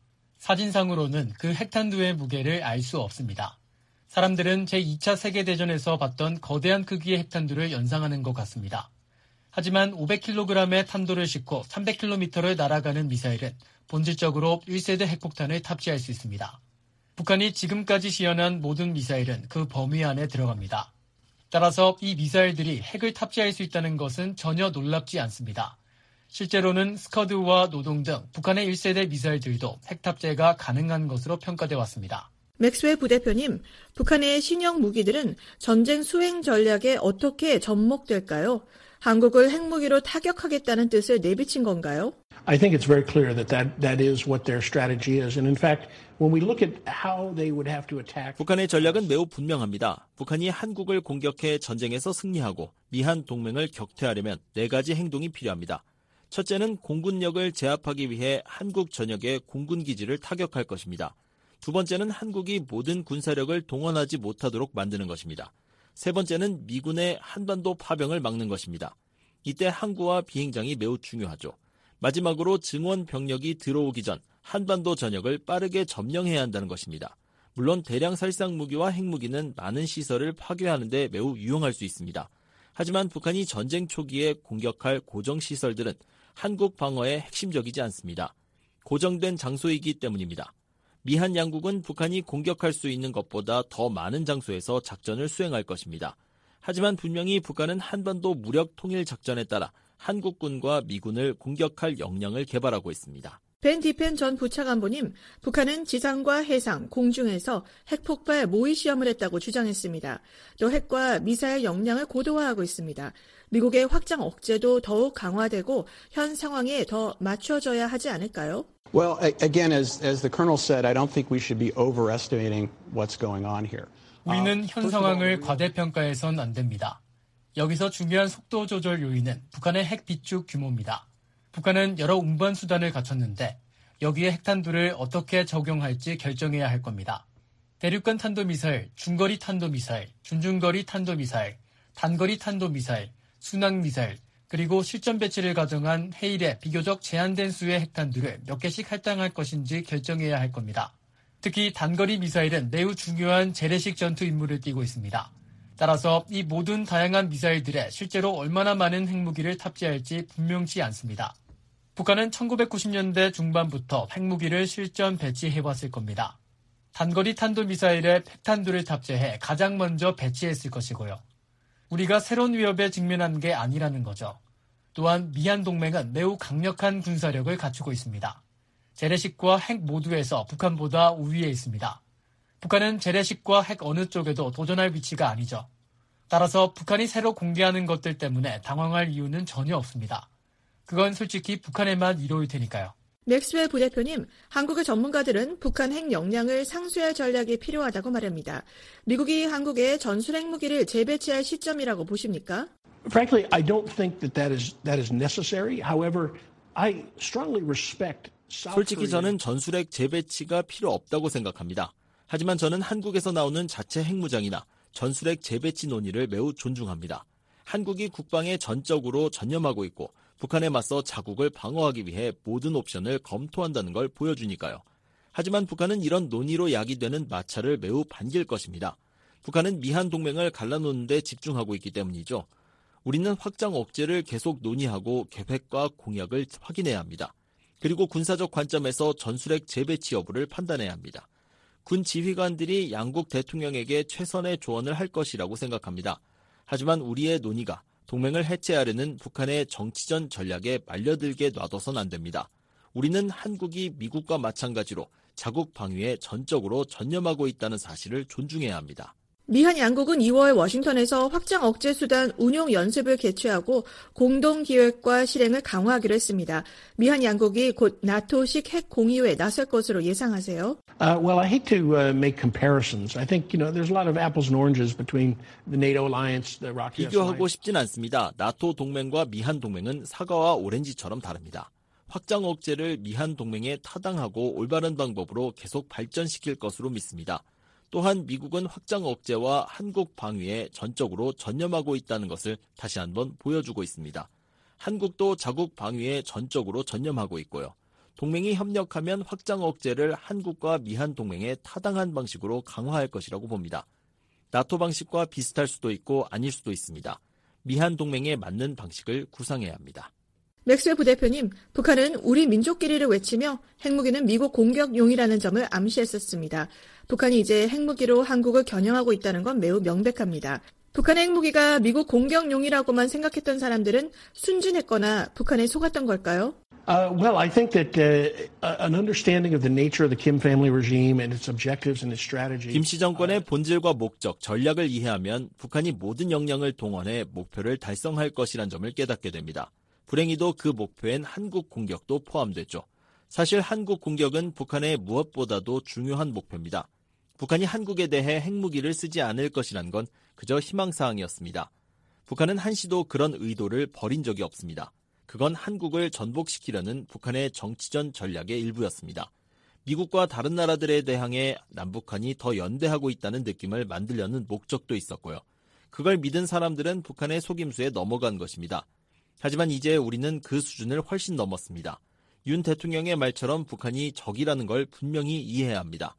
사진상으로는 그 핵탄두의 무게를 알 수 없습니다. 사람들은 제이 차 세계대전에서 봤던 거대한 크기의 핵탄두를 연상하는 것 같습니다. 하지만 오백 킬로그램의 탄도를 싣고 삼백 킬로미터를 날아가는 미사일은 본질적으로 일 세대 핵폭탄을 탑재할 수 있습니다. 북한이 지금까지 시연한 모든 미사일은 그 범위 안에 들어갑니다. 따라서 이 미사일들이 핵을 탑재할 수 있다는 것은 전혀 놀랍지 않습니다. 실제로는 스커드와 노동 등 북한의 일 세대 미사일들도 핵 탑재가 가능한 것으로 평가돼 왔습니다. 맥스웰 부대표님, 북한의 신형 무기들은 전쟁 수행 전략에 어떻게 접목될까요? 한국을 핵무기로 타격하겠다는 뜻을 내비친 건가요? I think it's very clear that that, that is what their strategy is. And in fact, when we look at how they would have to attack... 북한의 전략은 매우 분명합니다. 북한이 한국을 공격해 전쟁에서 승리하고 미한 동맹을 격퇴하려면 네 가지 행동이 필요합니다. 첫째는 공군력을 제압하기 위해 한국 전역의 공군기지를 타격할 것입니다. 두 번째는 한국이 모든 군사력을 동원하지 못하도록 만드는 것입니다. 세 번째는 미군의 한반도 파병을 막는 것입니다. 이때 항구와 비행장이 매우 중요하죠. 마지막으로 증원 병력이 들어오기 전 한반도 전역을 빠르게 점령해야 한다는 것입니다. 물론 대량 살상 무기와 핵무기는 많은 시설을 파괴하는 데 매우 유용할 수 있습니다. 하지만 북한이 전쟁 초기에 공격할 고정시설들은 한국 방어에 핵심적이지 않습니다. 고정된 장소이기 때문입니다. 미한 양국은 북한이 공격할 수 있는 것보다 더 많은 장소에서 작전을 수행할 것입니다. 하지만 분명히 북한은 한반도 무력 통일 작전에 따라 한국군과 미군을 공격할 역량을 개발하고 있습니다. 벤 디펜 전 부차관보님, 북한은 지상과 해상, 공중에서 핵폭발 모의 시험을 했다고 주장했습니다. 또 핵과 미사일 역량을 고도화하고 있습니다. 미국의 확장 억제도 더욱 강화되고 현 상황에 더 맞춰져야 하지 않을까요? Well, again, as, as the Colonel said, I don't think we should be overestimating what's going on here. 우리는 현 상황을 과대평가해선 안 됩니다. 여기서 중요한 속도 조절 요인은 북한의 핵 비축 규모입니다. 북한은 여러 운반 수단을 갖췄는데 여기에 핵탄두를 어떻게 적용할지 결정해야 할 겁니다. 대륙간 탄도미사일, 중거리 탄도미사일, 중중거리 탄도미사일, 단거리 탄도미사일, 순항미사일, 그리고 실전 배치를 가정한 해일에 비교적 제한된 수의 핵탄두를 몇 개씩 할당할 것인지 결정해야 할 겁니다. 특히 단거리 미사일은 매우 중요한 재래식 전투 임무를 띠고 있습니다. 따라서 이 모든 다양한 미사일들에 실제로 얼마나 많은 핵무기를 탑재할지 분명치 않습니다. 북한은 천구백구십 년대 중반부터 핵무기를 실전 배치해왔을 겁니다. 단거리 탄도미사일에 핵탄두를 탑재해 가장 먼저 배치했을 것이고요. 우리가 새로운 위협에 직면한 게 아니라는 거죠. 또한 미한 동맹은 매우 강력한 군사력을 갖추고 있습니다. 재래식과 핵 모두에서 북한보다 우위에 있습니다. 북한은 재래식과 핵 어느 쪽에도 도전할 위치가 아니죠. 따라서 북한이 새로 공개하는 것들 때문에 당황할 이유는 전혀 없습니다. 그건 솔직히 북한에만 이로울 테니까요. 맥스웰 부대표님, 한국의 전문가들은 북한 핵 역량을 상쇄할 전략이 필요하다고 말합니다. 미국이 한국에 전술 핵무기를 재배치할 시점이라고 보십니까? Frankly, I don't think that that is that is necessary. However, I strongly respect 솔직히 저는 전술핵 재배치가 필요 없다고 생각합니다. 하지만 저는 한국에서 나오는 자체 핵무장이나 전술핵 재배치 논의를 매우 존중합니다. 한국이 국방에 전적으로 전념하고 있고 북한에 맞서 자국을 방어하기 위해 모든 옵션을 검토한다는 걸 보여주니까요. 하지만 북한은 이런 논의로 야기되는 마찰을 매우 반길 것입니다. 북한은 미한 동맹을 갈라놓는 데 집중하고 있기 때문이죠. 우리는 확장 억제를 계속 논의하고 계획과 공약을 확인해야 합니다. 그리고 군사적 관점에서 전술핵 재배치 여부를 판단해야 합니다. 군 지휘관들이 양국 대통령에게 최선의 조언을 할 것이라고 생각합니다. 하지만 우리의 논의가 동맹을 해체하려는 북한의 정치전 전략에 말려들게 놔둬선 안 됩니다. 우리는 한국이 미국과 마찬가지로 자국 방위에 전적으로 전념하고 있다는 사실을 존중해야 합니다. 미한 양국은 이월 워싱턴에서 확장 억제 수단 운용 연습을 개최하고 공동 기획과 실행을 강화하기로 했습니다. 미한 양국이 곧 나토식 핵 공유에 나설 것으로 예상하세요? Uh, well, I hate to uh, make comparisons. I think, you know, there's a lot of apples and oranges between the NATO alliance, the Rocky 비교하고 싶진 않습니다. 나토 동맹과 미한 동맹은 사과와 오렌지처럼 다릅니다. 확장 억제를 미한 동맹에 타당하고 올바른 방법으로 계속 발전시킬 것으로 믿습니다. 또한 미국은 확장 억제와 한국 방위에 전적으로 전념하고 있다는 것을 다시 한번 보여주고 있습니다. 한국도 자국 방위에 전적으로 전념하고 있고요. 동맹이 협력하면 확장 억제를 한국과 미한 동맹에 타당한 방식으로 강화할 것이라고 봅니다. 나토 방식과 비슷할 수도 있고 아닐 수도 있습니다. 미한 동맹에 맞는 방식을 구상해야 합니다. 맥스웰 부대표님, 북한은 우리 민족끼리를 외치며 핵무기는 미국 공격용이라는 점을 암시했었습니다. 북한이 이제 핵무기로 한국을 겨냥하고 있다는 건 매우 명백합니다. 북한의 핵무기가 미국 공격용이라고만 생각했던 사람들은 순진했거나 북한에 속았던 걸까요? Uh, well, I think that uh, an understanding of the nature of the Kim family regime and its objectives and its strategy. 김씨 정권의 본질과 목적, 전략을 이해하면 북한이 모든 역량을 동원해 목표를 달성할 것이란 점을 깨닫게 됩니다. 불행히도 그 목표엔 한국 공격도 포함됐죠. 사실 한국 공격은 북한의 무엇보다도 중요한 목표입니다. 북한이 한국에 대해 핵무기를 쓰지 않을 것이란 건 그저 희망사항이었습니다. 북한은 한시도 그런 의도를 버린 적이 없습니다. 그건 한국을 전복시키려는 북한의 정치전 전략의 일부였습니다. 미국과 다른 나라들에 대항해 남북한이 더 연대하고 있다는 느낌을 만들려는 목적도 있었고요. 그걸 믿은 사람들은 북한의 속임수에 넘어간 것입니다. 하지만 이제 우리는 그 수준을 훨씬 넘었습니다. 윤 대통령의 말처럼 북한이 적이라는 걸 분명히 이해해야 합니다.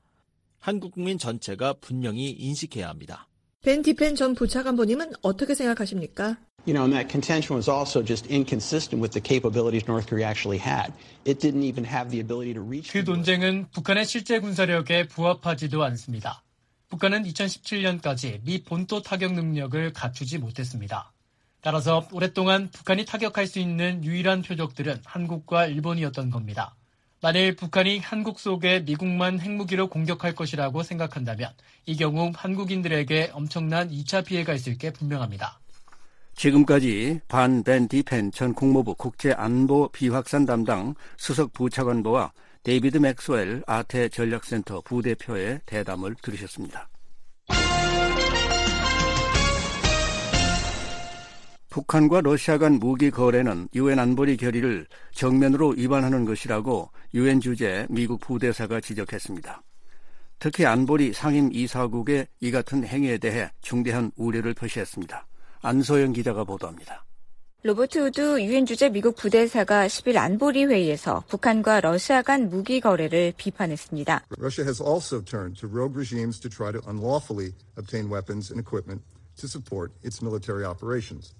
한국 국민 전체가 분명히 인식해야 합니다. 벤 디펜 전 부차관보님은 어떻게 생각하십니까? You know, and that contention was also just inconsistent with the capabilities North Korea actually had. It didn't even have the ability to reach. 그 논쟁은 북한의 실제 군사력에 부합하지도 않습니다. 북한은 이천십칠 년까지 미 본토 타격 능력을 갖추지 못했습니다. 따라서 오랫동안 북한이 타격할 수 있는 유일한 표적들은 한국과 일본이었던 겁니다. 만일 북한이 한국 속에 미국만 핵무기로 공격할 것이라고 생각한다면 이 경우 한국인들에게 엄청난 이 차 피해가 있을 게 분명합니다. 지금까지 반 벤 디펜 전 국무부 국제안보 비확산 담당 수석 부차관보와 데이비드 맥스웰 아태 전략센터 부대표의 대담을 들으셨습니다. 북한과 러시아 간 무기 거래는 유엔 안보리 결의를 정면으로 위반하는 것이라고 유엔 주재 미국 부대사가 지적했습니다. 특히 안보리 상임 이사국의 이 같은 행위에 대해 중대한 우려를 표시했습니다. 안소영 기자가 보도합니다. 로버트 우드 유엔 주재 미국 부대사가 십일 안보리 회의에서 북한과 러시아 간 무기 거래를 비판했습니다. Russia has also turned to rogue regimes to try to unlawfully obtain weapons and equipment to support its military operations.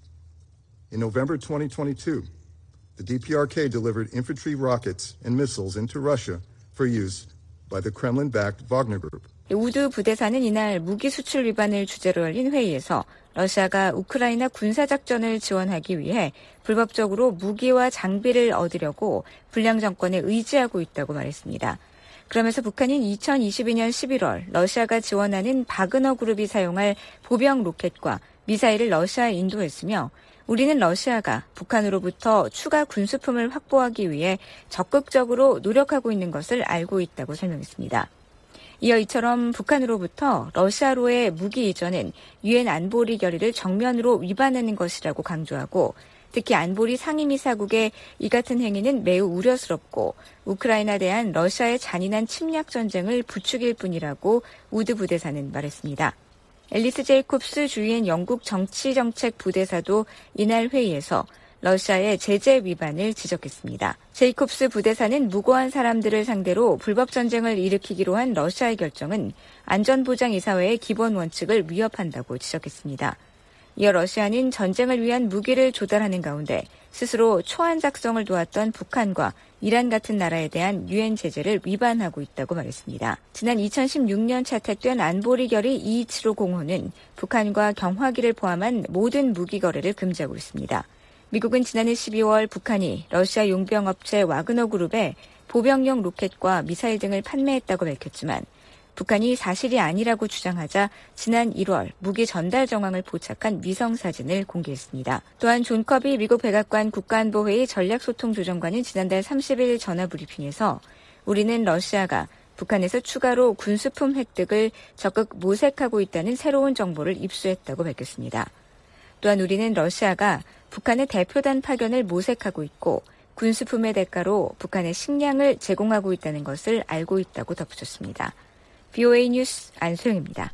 In November twenty twenty-two, the D P R K delivered infantry rockets and missiles into Russia for use by the Kremlin-backed Wagner Group. 우드 부대사는 이날 무기 수출 위반을 주제로 열린 회의에서 러시아가 우크라이나 군사작전을 지원하기 위해 불법적으로 무기와 장비를 얻으려고 불량 정권에 의지하고 있다고 말했습니다. 그러면서 북한은 이천이십이년 십일월 러시아가 지원하는 바그너 그룹이 사용할 보병 로켓과 미사일을 러시아에 인도했으며 우리는 러시아가 북한으로부터 추가 군수품을 확보하기 위해 적극적으로 노력하고 있는 것을 알고 있다고 설명했습니다. 이어 이처럼 북한으로부터 러시아로의 무기 이전은 유엔 안보리 결의를 정면으로 위반하는 것이라고 강조하고 특히 안보리 상임이사국의 이 같은 행위는 매우 우려스럽고 우크라이나에 대한 러시아의 잔인한 침략 전쟁을 부추길 뿐이라고 우드 부대사는 말했습니다. 앨리스 제이콥스 주유엔 영국 정치정책 부대사도 이날 회의에서 러시아의 제재 위반을 지적했습니다. 제이콥스 부대사는 무고한 사람들을 상대로 불법 전쟁을 일으키기로 한 러시아의 결정은 안전보장이사회의 기본 원칙을 위협한다고 지적했습니다. 이어 러시아는 전쟁을 위한 무기를 조달하는 가운데 스스로 초안 작성을 도왔던 북한과 이란 같은 나라에 대한 유엔 제재를 위반하고 있다고 말했습니다. 지난 이천십육년 채택된 안보리 결의 이이칠오 공호는 북한과 경화기를 포함한 모든 무기 거래를 금지하고 있습니다. 미국은 지난해 십이월 북한이 러시아 용병업체 와그너 그룹에 보병용 로켓과 미사일 등을 판매했다고 밝혔지만 북한이 사실이 아니라고 주장하자 지난 일월 무기 전달 정황을 포착한 위성사진을 공개했습니다. 또한 존 커비 미국 백악관 국가안보회의 전략소통조정관은 지난달 삼십일 전화브리핑에서 우리는 러시아가 북한에서 추가로 군수품 획득을 적극 모색하고 있다는 새로운 정보를 입수했다고 밝혔습니다. 또한 우리는 러시아가 북한의 대표단 파견을 모색하고 있고 군수품의 대가로 북한의 식량을 제공하고 있다는 것을 알고 있다고 덧붙였습니다. 브이오에이 뉴스 안소영입니다.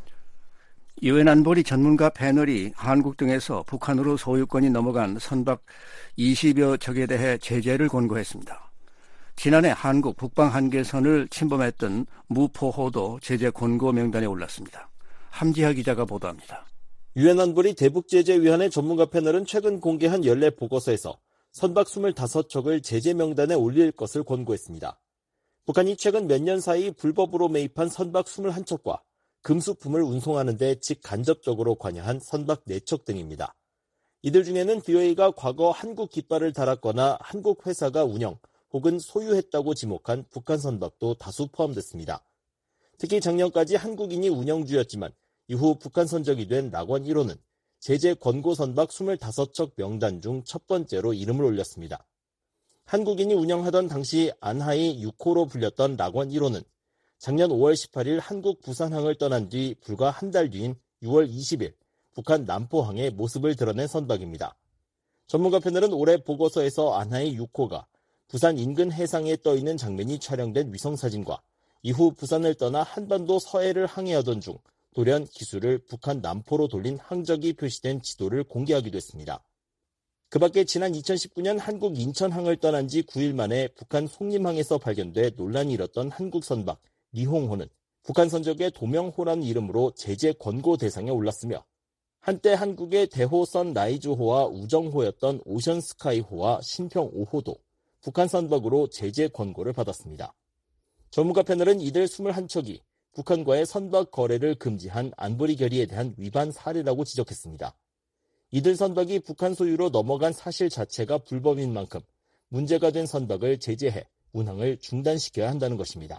유엔 안보리 전문가 패널이 한국 등에서 북한으로 소유권이 넘어간 선박 이십여 척에 대해 제재를 권고했습니다. 지난해 한국 북방 한계선을 침범했던 무포호도 제재 권고 명단에 올랐습니다. 함지하 기자가 보도합니다. 유엔 안보리 대북제재위원회 전문가 패널은 최근 공개한 연례 보고서에서 선박 이십오 척을 제재 명단에 올릴 것을 권고했습니다. 북한이 최근 몇 년 사이 불법으로 매입한 선박 이십일 척과 금수품을 운송하는 데 직간접적으로 관여한 선박 네 척 등입니다. 이들 중에는 브이오에이가 과거 한국 깃발을 달았거나 한국 회사가 운영 혹은 소유했다고 지목한 북한 선박도 다수 포함됐습니다. 특히 작년까지 한국인이 운영주였지만 이후 북한 선적이 된 락원 일 호는 제재 권고 선박 이십오 척 명단 중 첫 번째로 이름을 올렸습니다. 한국인이 운영하던 당시 안하이 육 호로 불렸던 락원 일 호는 작년 오월 십팔일 한국 부산항을 떠난 뒤 불과 한 달 뒤인 유월 이십일 북한 남포항의 모습을 드러낸 선박입니다. 전문가 패널은 올해 보고서에서 안하이 육 호가 부산 인근 해상에 떠있는 장면이 촬영된 위성사진과 이후 부산을 떠나 한반도 서해를 항해하던 중 돌연 기수를 북한 남포로 돌린 항적이 표시된 지도를 공개하기도 했습니다. 그 밖에 지난 이천십구년 한국 인천항을 떠난 지 구일 만에 북한 송림항에서 발견돼 논란이 일었던 한국 선박 리홍호는 북한 선적의 도명호라는 이름으로 제재 권고 대상에 올랐으며 한때 한국의 대호 선라이즈호와 우정호였던 오션스카이호와 신평 오 호도 북한 선박으로 제재 권고를 받았습니다. 전문가 패널은 이들 이십일 척이 북한과의 선박 거래를 금지한 안보리 결의에 대한 위반 사례라고 지적했습니다. 이들 선박이 북한 소유로 넘어간 사실 자체가 불법인 만큼 문제가 된 선박을 제재해 운항을 중단시켜야 한다는 것입니다.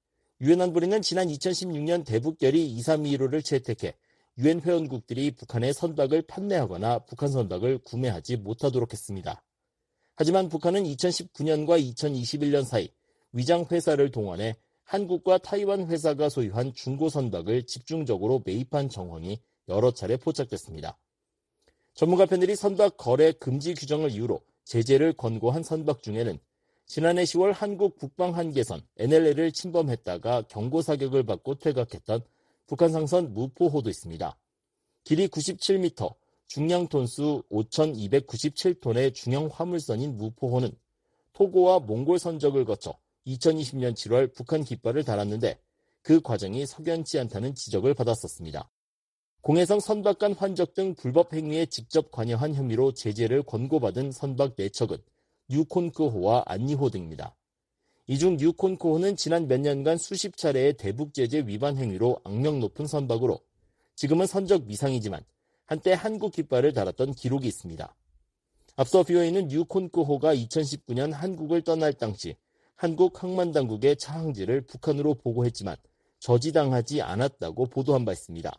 유엔 안보리는 지난 이천십육년 대북결의 이삼이일오를 채택해 유엔 회원국들이 북한의 선박을 판매하거나 북한 선박을 구매하지 못하도록 했습니다. 하지만 북한은 이천십구년과 이천이십일년 사이 위장 회사를 동원해 한국과 타이완 회사가 소유한 중고 선박을 집중적으로 매입한 정황이 여러 차례 포착됐습니다. 전문가 패널이 선박 거래 금지 규정을 이유로 제재를 권고한 선박 중에는 지난해 시월 한국 북방 한계선 엔엘엘을 침범했다가 경고 사격을 받고 퇴각했던 북한 상선 무포호도 있습니다. 길이 구십칠 미터, 중량 톤수 오천이백구십칠 톤의 중형 화물선인 무포호는 토고와 몽골 선적을 거쳐 이천이십 년 칠월 북한 깃발을 달았는데 그 과정이 석연치 않다는 지적을 받았었습니다. 공해성 선박 간 환적 등 불법 행위에 직접 관여한 혐의로 제재를 권고받은 선박 네 척은 뉴콘크호와 안니호 등입니다. 이 중 뉴콘크호는 지난 몇 년간 수십 차례의 대북 제재 위반 행위로 악명 높은 선박으로 지금은 선적 미상이지만 한때 한국 깃발을 달았던 기록이 있습니다. 앞서 브이오에이는 뉴콘크호가 이천십구 년 한국을 떠날 당시 한국 항만당국의 차항지를 북한으로 보고했지만 저지당하지 않았다고 보도한 바 있습니다.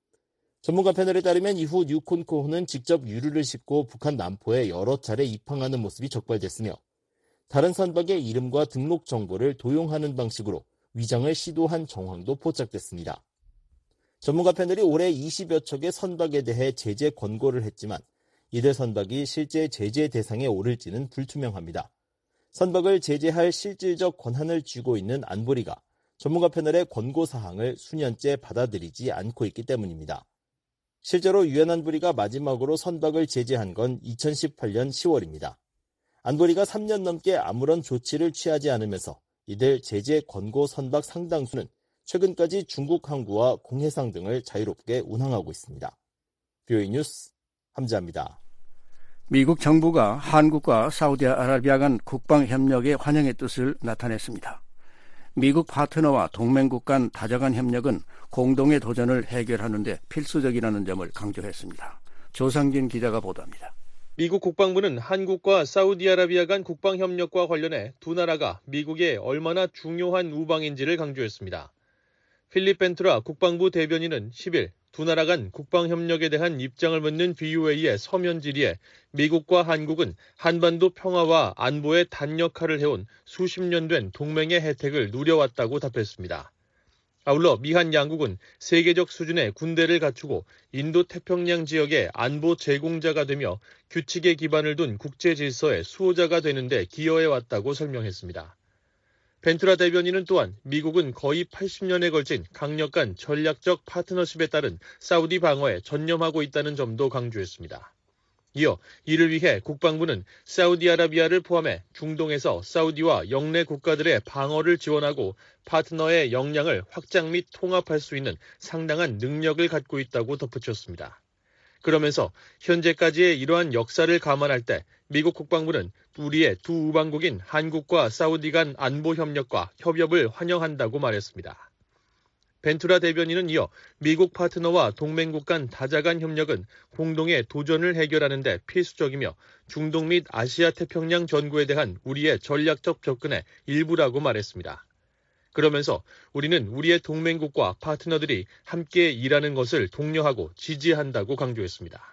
전문가 패널에 따르면 이후 뉴콘크호는 직접 유류를 싣고 북한 남포에 여러 차례 입항하는 모습이 적발됐으며 다른 선박의 이름과 등록 정보를 도용하는 방식으로 위장을 시도한 정황도 포착됐습니다. 전문가 패널이 올해 이십여 척의 선박에 대해 제재 권고를 했지만 이들 선박이 실제 제재 대상에 오를지는 불투명합니다. 선박을 제재할 실질적 권한을 쥐고 있는 안보리가 전문가 패널의 권고사항을 수년째 받아들이지 않고 있기 때문입니다. 실제로 유엔 안보리가 마지막으로 선박을 제재한 건 이천십팔 년 시월입니다. 안보리가 삼 년 넘게 아무런 조치를 취하지 않으면서 이들 제재 권고 선박 상당수는 최근까지 중국 항구와 공해상 등을 자유롭게 운항하고 있습니다. 브이오에이 뉴스 함지아입니다. 미국 정부가 한국과 사우디아라비아 간 국방협력에 환영의 뜻을 나타냈습니다. 미국 파트너와 동맹국 간 다자간 협력은 공동의 도전을 해결하는 데 필수적이라는 점을 강조했습니다. 조상진 기자가 보도합니다. 미국 국방부는 한국과 사우디아라비아 간 국방협력과 관련해 두 나라가 미국에 얼마나 중요한 우방인지를 강조했습니다. 필립 벤투라 국방부 대변인은 십 일 두 나라 간 국방협력에 대한 입장을 묻는 브이오에이의 서면 질의에 미국과 한국은 한반도 평화와 안보에 단역할을 해온 수십 년 된 동맹의 혜택을 누려왔다고 답했습니다. 아울러 미한 양국은 세계적 수준의 군대를 갖추고 인도태평양 지역의 안보 제공자가 되며 규칙에 기반을 둔 국제 질서의 수호자가 되는 데 기여해왔다고 설명했습니다. 벤투라 대변인은 또한 미국은 거의 팔십 년에 걸친 강력한 전략적 파트너십에 따른 사우디 방어에 전념하고 있다는 점도 강조했습니다. 이어 이를 위해 국방부는 사우디아라비아를 포함해 중동에서 사우디와 영내 국가들의 방어를 지원하고 파트너의 역량을 확장 및 통합할 수 있는 상당한 능력을 갖고 있다고 덧붙였습니다. 그러면서 현재까지의 이러한 역사를 감안할 때 미국 국방부는 우리의 두 우방국인 한국과 사우디 간 안보 협력과 협업을 환영한다고 말했습니다. 벤투라 대변인은 이어 미국 파트너와 동맹국 간 다자간 협력은 공동의 도전을 해결하는 데 필수적이며 중동 및 아시아 태평양 전구에 대한 우리의 전략적 접근의 일부라고 말했습니다. 그러면서 우리는 우리의 동맹국과 파트너들이 함께 일하는 것을 독려하고 지지한다고 강조했습니다.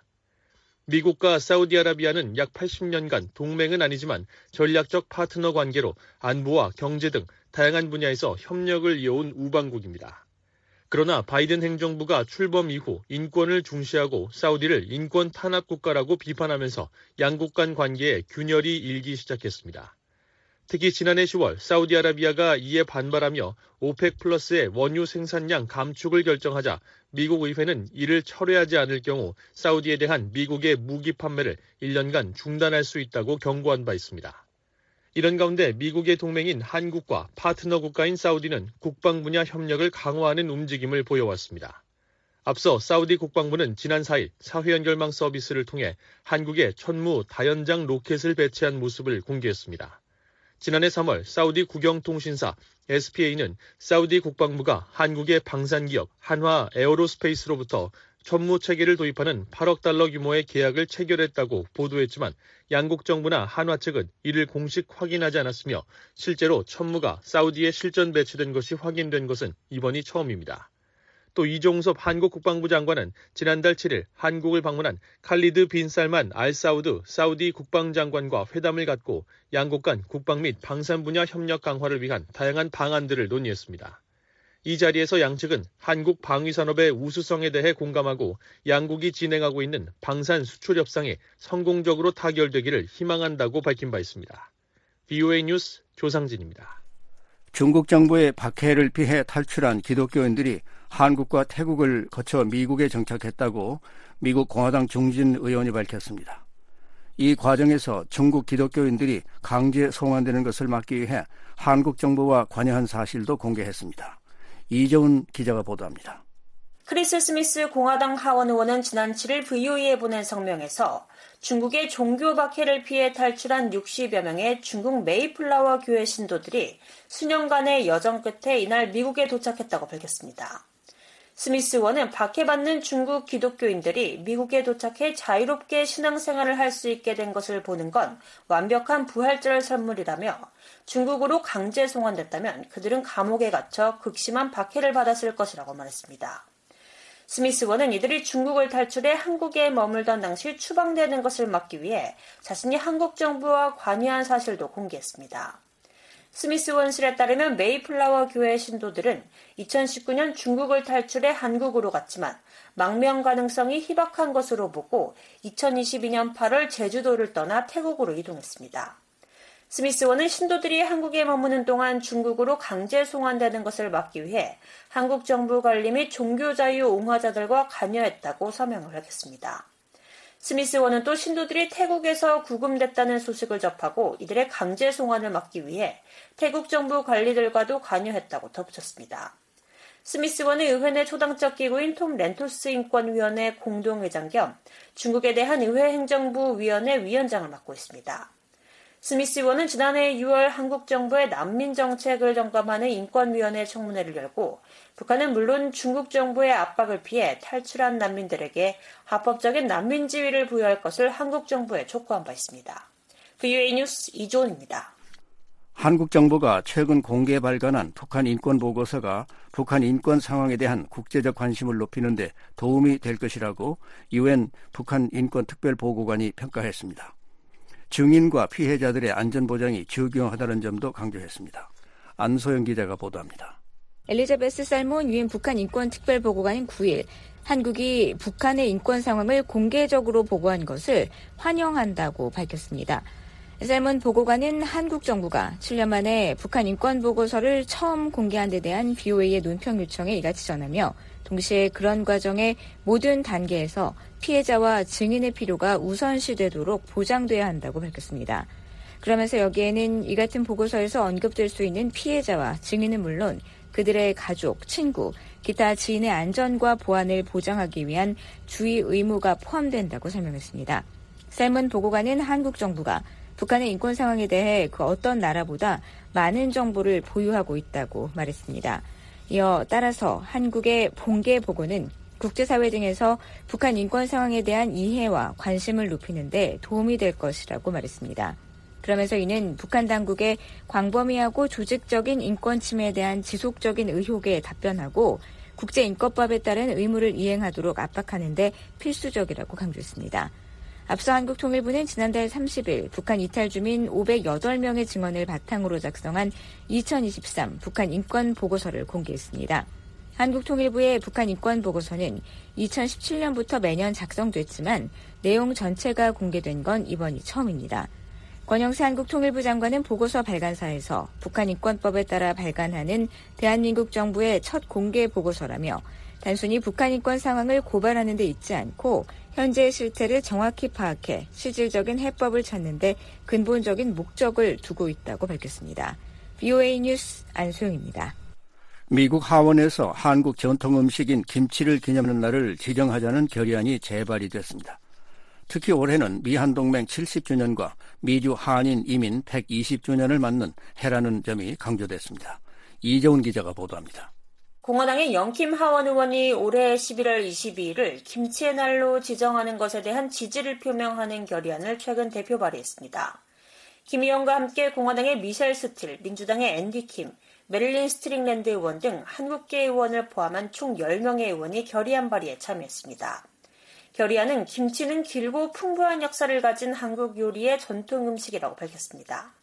미국과 사우디아라비아는 약 팔십 년간 동맹은 아니지만 전략적 파트너 관계로 안보와 경제 등 다양한 분야에서 협력을 이어온 우방국입니다. 그러나 바이든 행정부가 출범 이후 인권을 중시하고 사우디를 인권 탄압 국가라고 비판하면서 양국 간 관계에 균열이 일기 시작했습니다. 특히 지난해 시월 사우디아라비아가 이에 반발하며 오펙 플러스의 원유 생산량 감축을 결정하자 미국 의회는 이를 철회하지 않을 경우 사우디에 대한 미국의 무기 판매를 일 년간 중단할 수 있다고 경고한 바 있습니다. 이런 가운데 미국의 동맹인 한국과 파트너 국가인 사우디는 국방 분야 협력을 강화하는 움직임을 보여왔습니다. 앞서 사우디 국방부는 지난 사 일 사회연결망 서비스를 통해 한국에 천무 다연장 로켓을 배치한 모습을 공개했습니다. 지난해 삼월 사우디 국영통신사 에스피에이는 사우디 국방부가 한국의 방산기업 한화 에어로스페이스로부터 천무 체계를 도입하는 팔억 달러 규모의 계약을 체결했다고 보도했지만 양국 정부나 한화 측은 이를 공식 확인하지 않았으며 실제로 천무가 사우디에 실전 배치된 것이 확인된 것은 이번이 처음입니다. 또 이종섭 한국 국방부 장관은 지난달 칠 일 한국을 방문한 칼리드 빈 살만 알 사우드 사우디 국방장관과 회담을 갖고 양국 간 국방 및 방산 분야 협력 강화를 위한 다양한 방안들을 논의했습니다. 이 자리에서 양측은 한국 방위산업의 우수성에 대해 공감하고 양국이 진행하고 있는 방산 수출 협상이 성공적으로 타결되기를 희망한다고 밝힌 바 있습니다. 브이오에이 뉴스 조상진입니다. 중국 정부의 박해를 피해 탈출한 기독교인들이 한국과 태국을 거쳐 미국에 정착했다고 미국 공화당 중진 의원이 밝혔습니다. 이 과정에서 중국 기독교인들이 강제 송환되는 것을 막기 위해 한국 정부와 관여한 사실도 공개했습니다. 이재훈 기자가 보도합니다. 크리스 스미스 공화당 하원 의원은 지난 칠일 브이오이에 보낸 성명에서 중국의 종교 박해를 피해 탈출한 육십여 명의 중국 메이플라워 교회 신도들이 수년간의 여정 끝에 이날 미국에 도착했다고 밝혔습니다. 스미스 의원은 박해받는 중국 기독교인들이 미국에 도착해 자유롭게 신앙생활을 할 수 있게 된 것을 보는 건 완벽한 부활절 선물이라며 중국으로 강제 송환됐다면 그들은 감옥에 갇혀 극심한 박해를 받았을 것이라고 말했습니다. 스미스 의원은 이들이 중국을 탈출해 한국에 머물던 당시 추방되는 것을 막기 위해 자신이 한국 정부와 관여한 사실도 공개했습니다. 스미스 의원실에 따르면 메이플라워 교회 신도들은 이천십구 년 중국을 탈출해 한국으로 갔지만 망명 가능성이 희박한 것으로 보고 이천이십이 년 팔월 제주도를 떠나 태국으로 이동했습니다. 스미스 의원은 신도들이 한국에 머무는 동안 중국으로 강제 송환되는 것을 막기 위해 한국 정부 관리 및 종교자유 옹호자들과 관여했다고 서명을 하겠습니다. 스미스 의원은 또 신도들이 태국에서 구금됐다는 소식을 접하고 이들의 강제 송환을 막기 위해 태국 정부 관리들과도 관여했다고 덧붙였습니다. 스미스 의원은 의회 내 초당적 기구인 톰 렌토스 인권위원회 공동회장 겸 중국에 대한 의회 행정부 위원회 위원장을 맡고 있습니다. 스미스 의원은 지난해 유월 한국 정부의 난민 정책을 점검하는 인권위원회 청문회를 열고 북한은 물론 중국 정부의 압박을 피해 탈출한 난민들에게 합법적인 난민 지위를 부여할 것을 한국 정부에 촉구한 바 있습니다. 브이오에이 뉴스 이조은입니다. 한국 정부가 최근 공개 발간한 북한 인권 보고서가 북한 인권 상황에 대한 국제적 관심을 높이는 데 도움이 될 것이라고 유엔 북한 인권 특별보고관이 평가했습니다. 증인과 피해자들의 안전보장이 중요하다는 점도 강조했습니다. 안소영 기자가 보도합니다. 엘리자베스 살몬 유엔 북한 인권 특별보고관은 구일 한국이 북한의 인권 상황을 공개적으로 보고한 것을 환영한다고 밝혔습니다. 살몬 보고관은 한국 정부가 칠 년 만에 북한 인권 보고서를 처음 공개한 데 대한 브이오에이의 논평 요청에 이같이 전하며 동시에 그런 과정의 모든 단계에서 피해자와 증인의 필요가 우선시되도록 보장돼야 한다고 밝혔습니다. 그러면서 여기에는 이 같은 보고서에서 언급될 수 있는 피해자와 증인은 물론 그들의 가족, 친구, 기타 지인의 안전과 보안을 보장하기 위한 주의 의무가 포함된다고 설명했습니다. 살몬 보고관은 한국 정부가 북한의 인권 상황에 대해 그 어떤 나라보다 많은 정보를 보유하고 있다고 말했습니다. 이어 따라서 한국의 본계 보고는 국제사회 등에서 북한 인권 상황에 대한 이해와 관심을 높이는 데 도움이 될 것이라고 말했습니다. 그러면서 이는 북한 당국의 광범위하고 조직적인 인권 침해에 대한 지속적인 의혹에 답변하고 국제인권법에 따른 의무를 이행하도록 압박하는 데 필수적이라고 강조했습니다. 앞서 한국통일부는 지난달 삼십일 북한 이탈 주민 오백여덟 명의 증언을 바탕으로 작성한 이천이십삼 북한 인권 보고서를 공개했습니다. 한국통일부의 북한 인권 보고서는 이천십칠 년부터 매년 작성됐지만 내용 전체가 공개된 건 이번이 처음입니다. 권영세 한국통일부 장관은 보고서 발간사에서 북한 인권법에 따라 발간하는 대한민국 정부의 첫 공개 보고서라며 단순히 북한 인권 상황을 고발하는 데 있지 않고 현재의 실태를 정확히 파악해 실질적인 해법을 찾는 데 근본적인 목적을 두고 있다고 밝혔습니다. 브이오에이 뉴스 안소영입니다. 미국 하원에서 한국 전통 음식인 김치를 기념하는 날을 지정하자는 결의안이 재발이 됐습니다. 특히 올해는 미한동맹 칠십 주년과 미주 한인 이민 백이십 주년을 맞는 해라는 점이 강조됐습니다. 이재훈 기자가 보도합니다. 공화당의 영킴 하원 의원이 올해 십일월 이십이일을 김치의 날로 지정하는 것에 대한 지지를 표명하는 결의안을 최근 대표 발의했습니다. 김 의원과 함께 공화당의 미셸 스틸, 민주당의 앤디 킴, 메릴린 스트링랜드 의원 등 한국계 의원을 포함한 총 열 명의 의원이 결의안 발의에 참여했습니다. 결의안은 김치는 길고 풍부한 역사를 가진 한국 요리의 전통 음식이라고 밝혔습니다.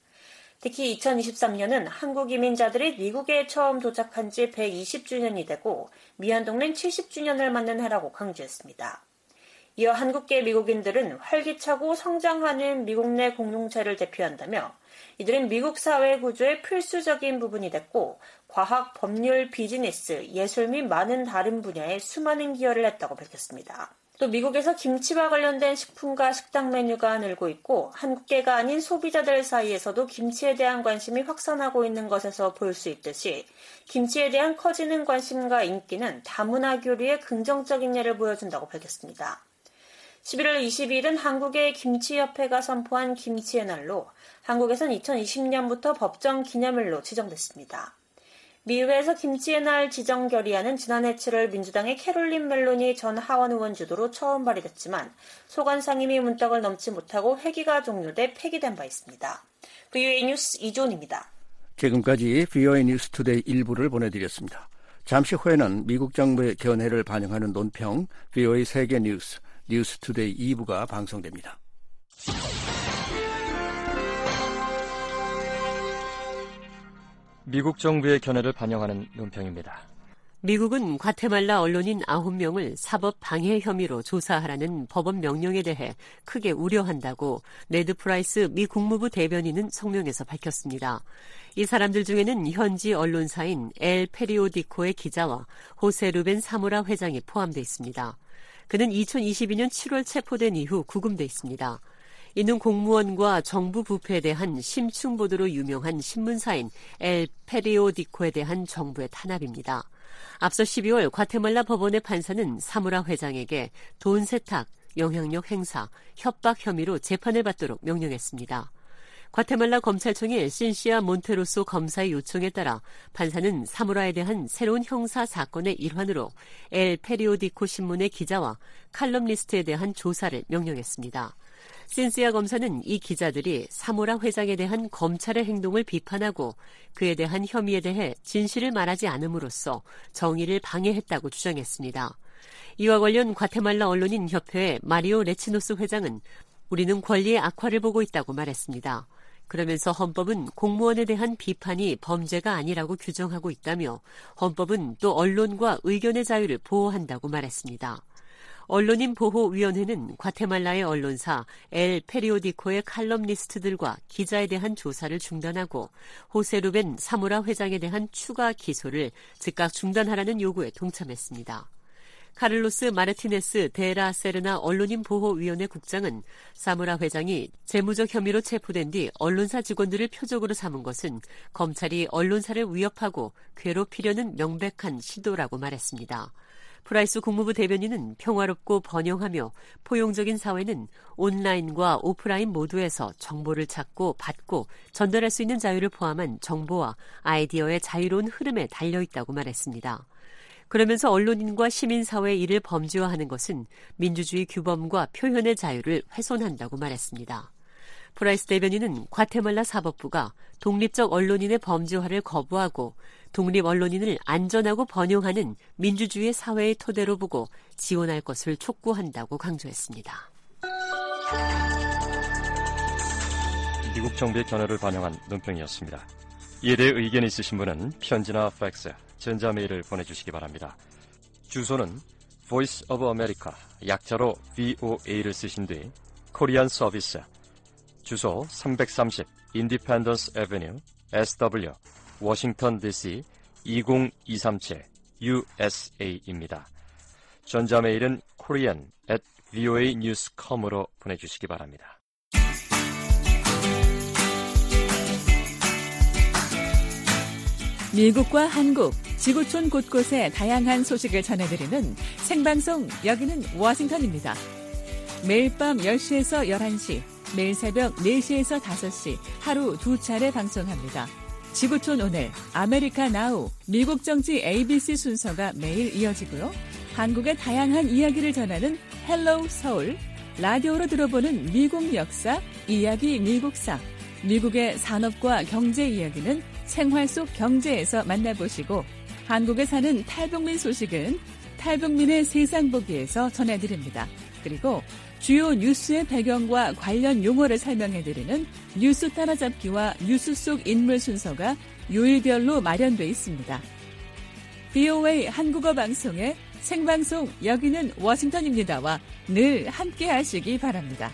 특히 이천이십삼 년은 한국 이민자들이 미국에 처음 도착한 지 백이십 주년이 되고 미한동맹 칠십 주년을 맞는 해라고 강조했습니다. 이어 한국계 미국인들은 활기차고 성장하는 미국 내 공동체를 대표한다며 이들은 미국 사회 구조의 필수적인 부분이 됐고 과학, 법률, 비즈니스, 예술 및 많은 다른 분야에 수많은 기여를 했다고 밝혔습니다. 또 미국에서 김치와 관련된 식품과 식당 메뉴가 늘고 있고 한국계가 아닌 소비자들 사이에서도 김치에 대한 관심이 확산하고 있는 것에서 볼 수 있듯이 김치에 대한 커지는 관심과 인기는 다문화 교류의 긍정적인 예를 보여준다고 밝혔습니다. 십일월 이십이일은 한국의 김치협회가 선포한 김치의 날로 한국에선 이천이십 년부터 법정 기념일로 지정됐습니다. 미의회에서 김치의 날 지정 결의안은 지난해 칠월 민주당의 캐롤린 멜로니 전 하원 의원 주도로 처음 발의됐지만 소관 상임위 문턱을 넘지 못하고 회기가 종료돼 폐기된 바 있습니다. 브이오에이 뉴스 이존입니다. 지금까지 브이오에이 뉴스 투데이 일부를 보내드렸습니다. 잠시 후에는 미국 정부의 견해를 반영하는 논평 브이오에이 세계 뉴스 뉴스 투데이 이 부가 방송됩니다. 미국 정부의 견해를 반영하는 논평입니다. 미국은 과테말라 언론인 아홉 명을 사법 방해 혐의로 조사하라는 법원 명령에 대해 크게 우려한다고 네드 프라이스 미 국무부 대변인은 성명에서 밝혔습니다. 이 사람들 중에는 현지 언론사인 엘 페리오디코의 기자와 호세 루벤 사무라 회장이 포함되어 있습니다. 그는 이천이십이 년 칠월 체포된 이후 구금돼 있습니다. 이는 공무원과 정부 부패에 대한 심층 보도로 유명한 신문사인 엘 페리오디코에 대한 정부의 탄압입니다. 앞서 십이월 과테말라 법원의 판사는 사무라 회장에게 돈 세탁, 영향력 행사, 협박 혐의로 재판을 받도록 명령했습니다. 과테말라 검찰청의 신시아 몬테로소 검사의 요청에 따라 판사는 사무라에 대한 새로운 형사 사건의 일환으로 엘 페리오디코 신문의 기자와 칼럼니스트에 대한 조사를 명령했습니다. 신시아 검사는 이 기자들이 사무라 회장에 대한 검찰의 행동을 비판하고 그에 대한 혐의에 대해 진실을 말하지 않음으로써 정의를 방해했다고 주장했습니다. 이와 관련 과테말라 언론인 협회의 마리오 레치노스 회장은 우리는 권리의 악화를 보고 있다고 말했습니다. 그러면서 헌법은 공무원에 대한 비판이 범죄가 아니라고 규정하고 있다며 헌법은 또 언론과 의견의 자유를 보호한다고 말했습니다. 언론인보호위원회는 과테말라의 언론사 엘 페리오디코의 칼럼니스트들과 기자에 대한 조사를 중단하고 호세 루벤 사무라 회장에 대한 추가 기소를 즉각 중단하라는 요구에 동참했습니다. 카를로스 마르티네스 데라 세르나 언론인보호위원회 국장은 사무라 회장이 재무적 혐의로 체포된 뒤 언론사 직원들을 표적으로 삼은 것은 검찰이 언론사를 위협하고 괴롭히려는 명백한 시도라고 말했습니다. 프라이스 국무부 대변인은 평화롭고 번영하며 포용적인 사회는 온라인과 오프라인 모두에서 정보를 찾고 받고 전달할 수 있는 자유를 포함한 정보와 아이디어의 자유로운 흐름에 달려있다고 말했습니다. 그러면서 언론인과 시민사회의 일을 범죄화하는 것은 민주주의 규범과 표현의 자유를 훼손한다고 말했습니다. 프라이스 대변인은 과테말라 사법부가 독립적 언론인의 범죄화를 거부하고 독립 언론인을 안전하고 번영하는 민주주의 사회의 토대로 보고 지원할 것을 촉구한다고 강조했습니다. 미국 정부의 견해를 반영한 논평이었습니다. 이에 대해 의견이 있으신 분은 편지나 팩스, 전자메일을 보내주시기 바랍니다. 주소는 Voice of America, 약자로 브이오에이를 쓰신 뒤 코리안 서비스, 주소 삼백삼십 인디펜던스 애버뉴 에스더블유 워싱턴 디씨 이공이삼칠 유에스에이입니다. 전자메일은 korean at 브이오에이 뉴스 닷 컴으로 보내주시기 바랍니다. 미국과 한국, 지구촌 곳곳의 다양한 소식을 전해드리는 생방송 여기는 워싱턴입니다. 매일 밤 열 시에서 열한 시, 매일 새벽 네 시에서 다섯 시 하루 두 차례 방송합니다. 지구촌 오늘, 아메리카 나우, 미국 정치 에이비씨 순서가 매일 이어지고요. 한국의 다양한 이야기를 전하는 헬로우 서울, 라디오로 들어보는 미국 역사, 이야기 미국사, 미국의 산업과 경제 이야기는 생활 속 경제에서 만나보시고 한국에 사는 탈북민 소식은 탈북민의 세상 보기에서 전해드립니다. 그리고 주요 뉴스의 배경과 관련 용어를 설명해드리는 뉴스 따라잡기와 뉴스 속 인물 순서가 요일별로 마련돼 있습니다. 브이오에이 한국어 방송의 생방송 여기는 워싱턴입니다와 늘 함께 하시기 바랍니다.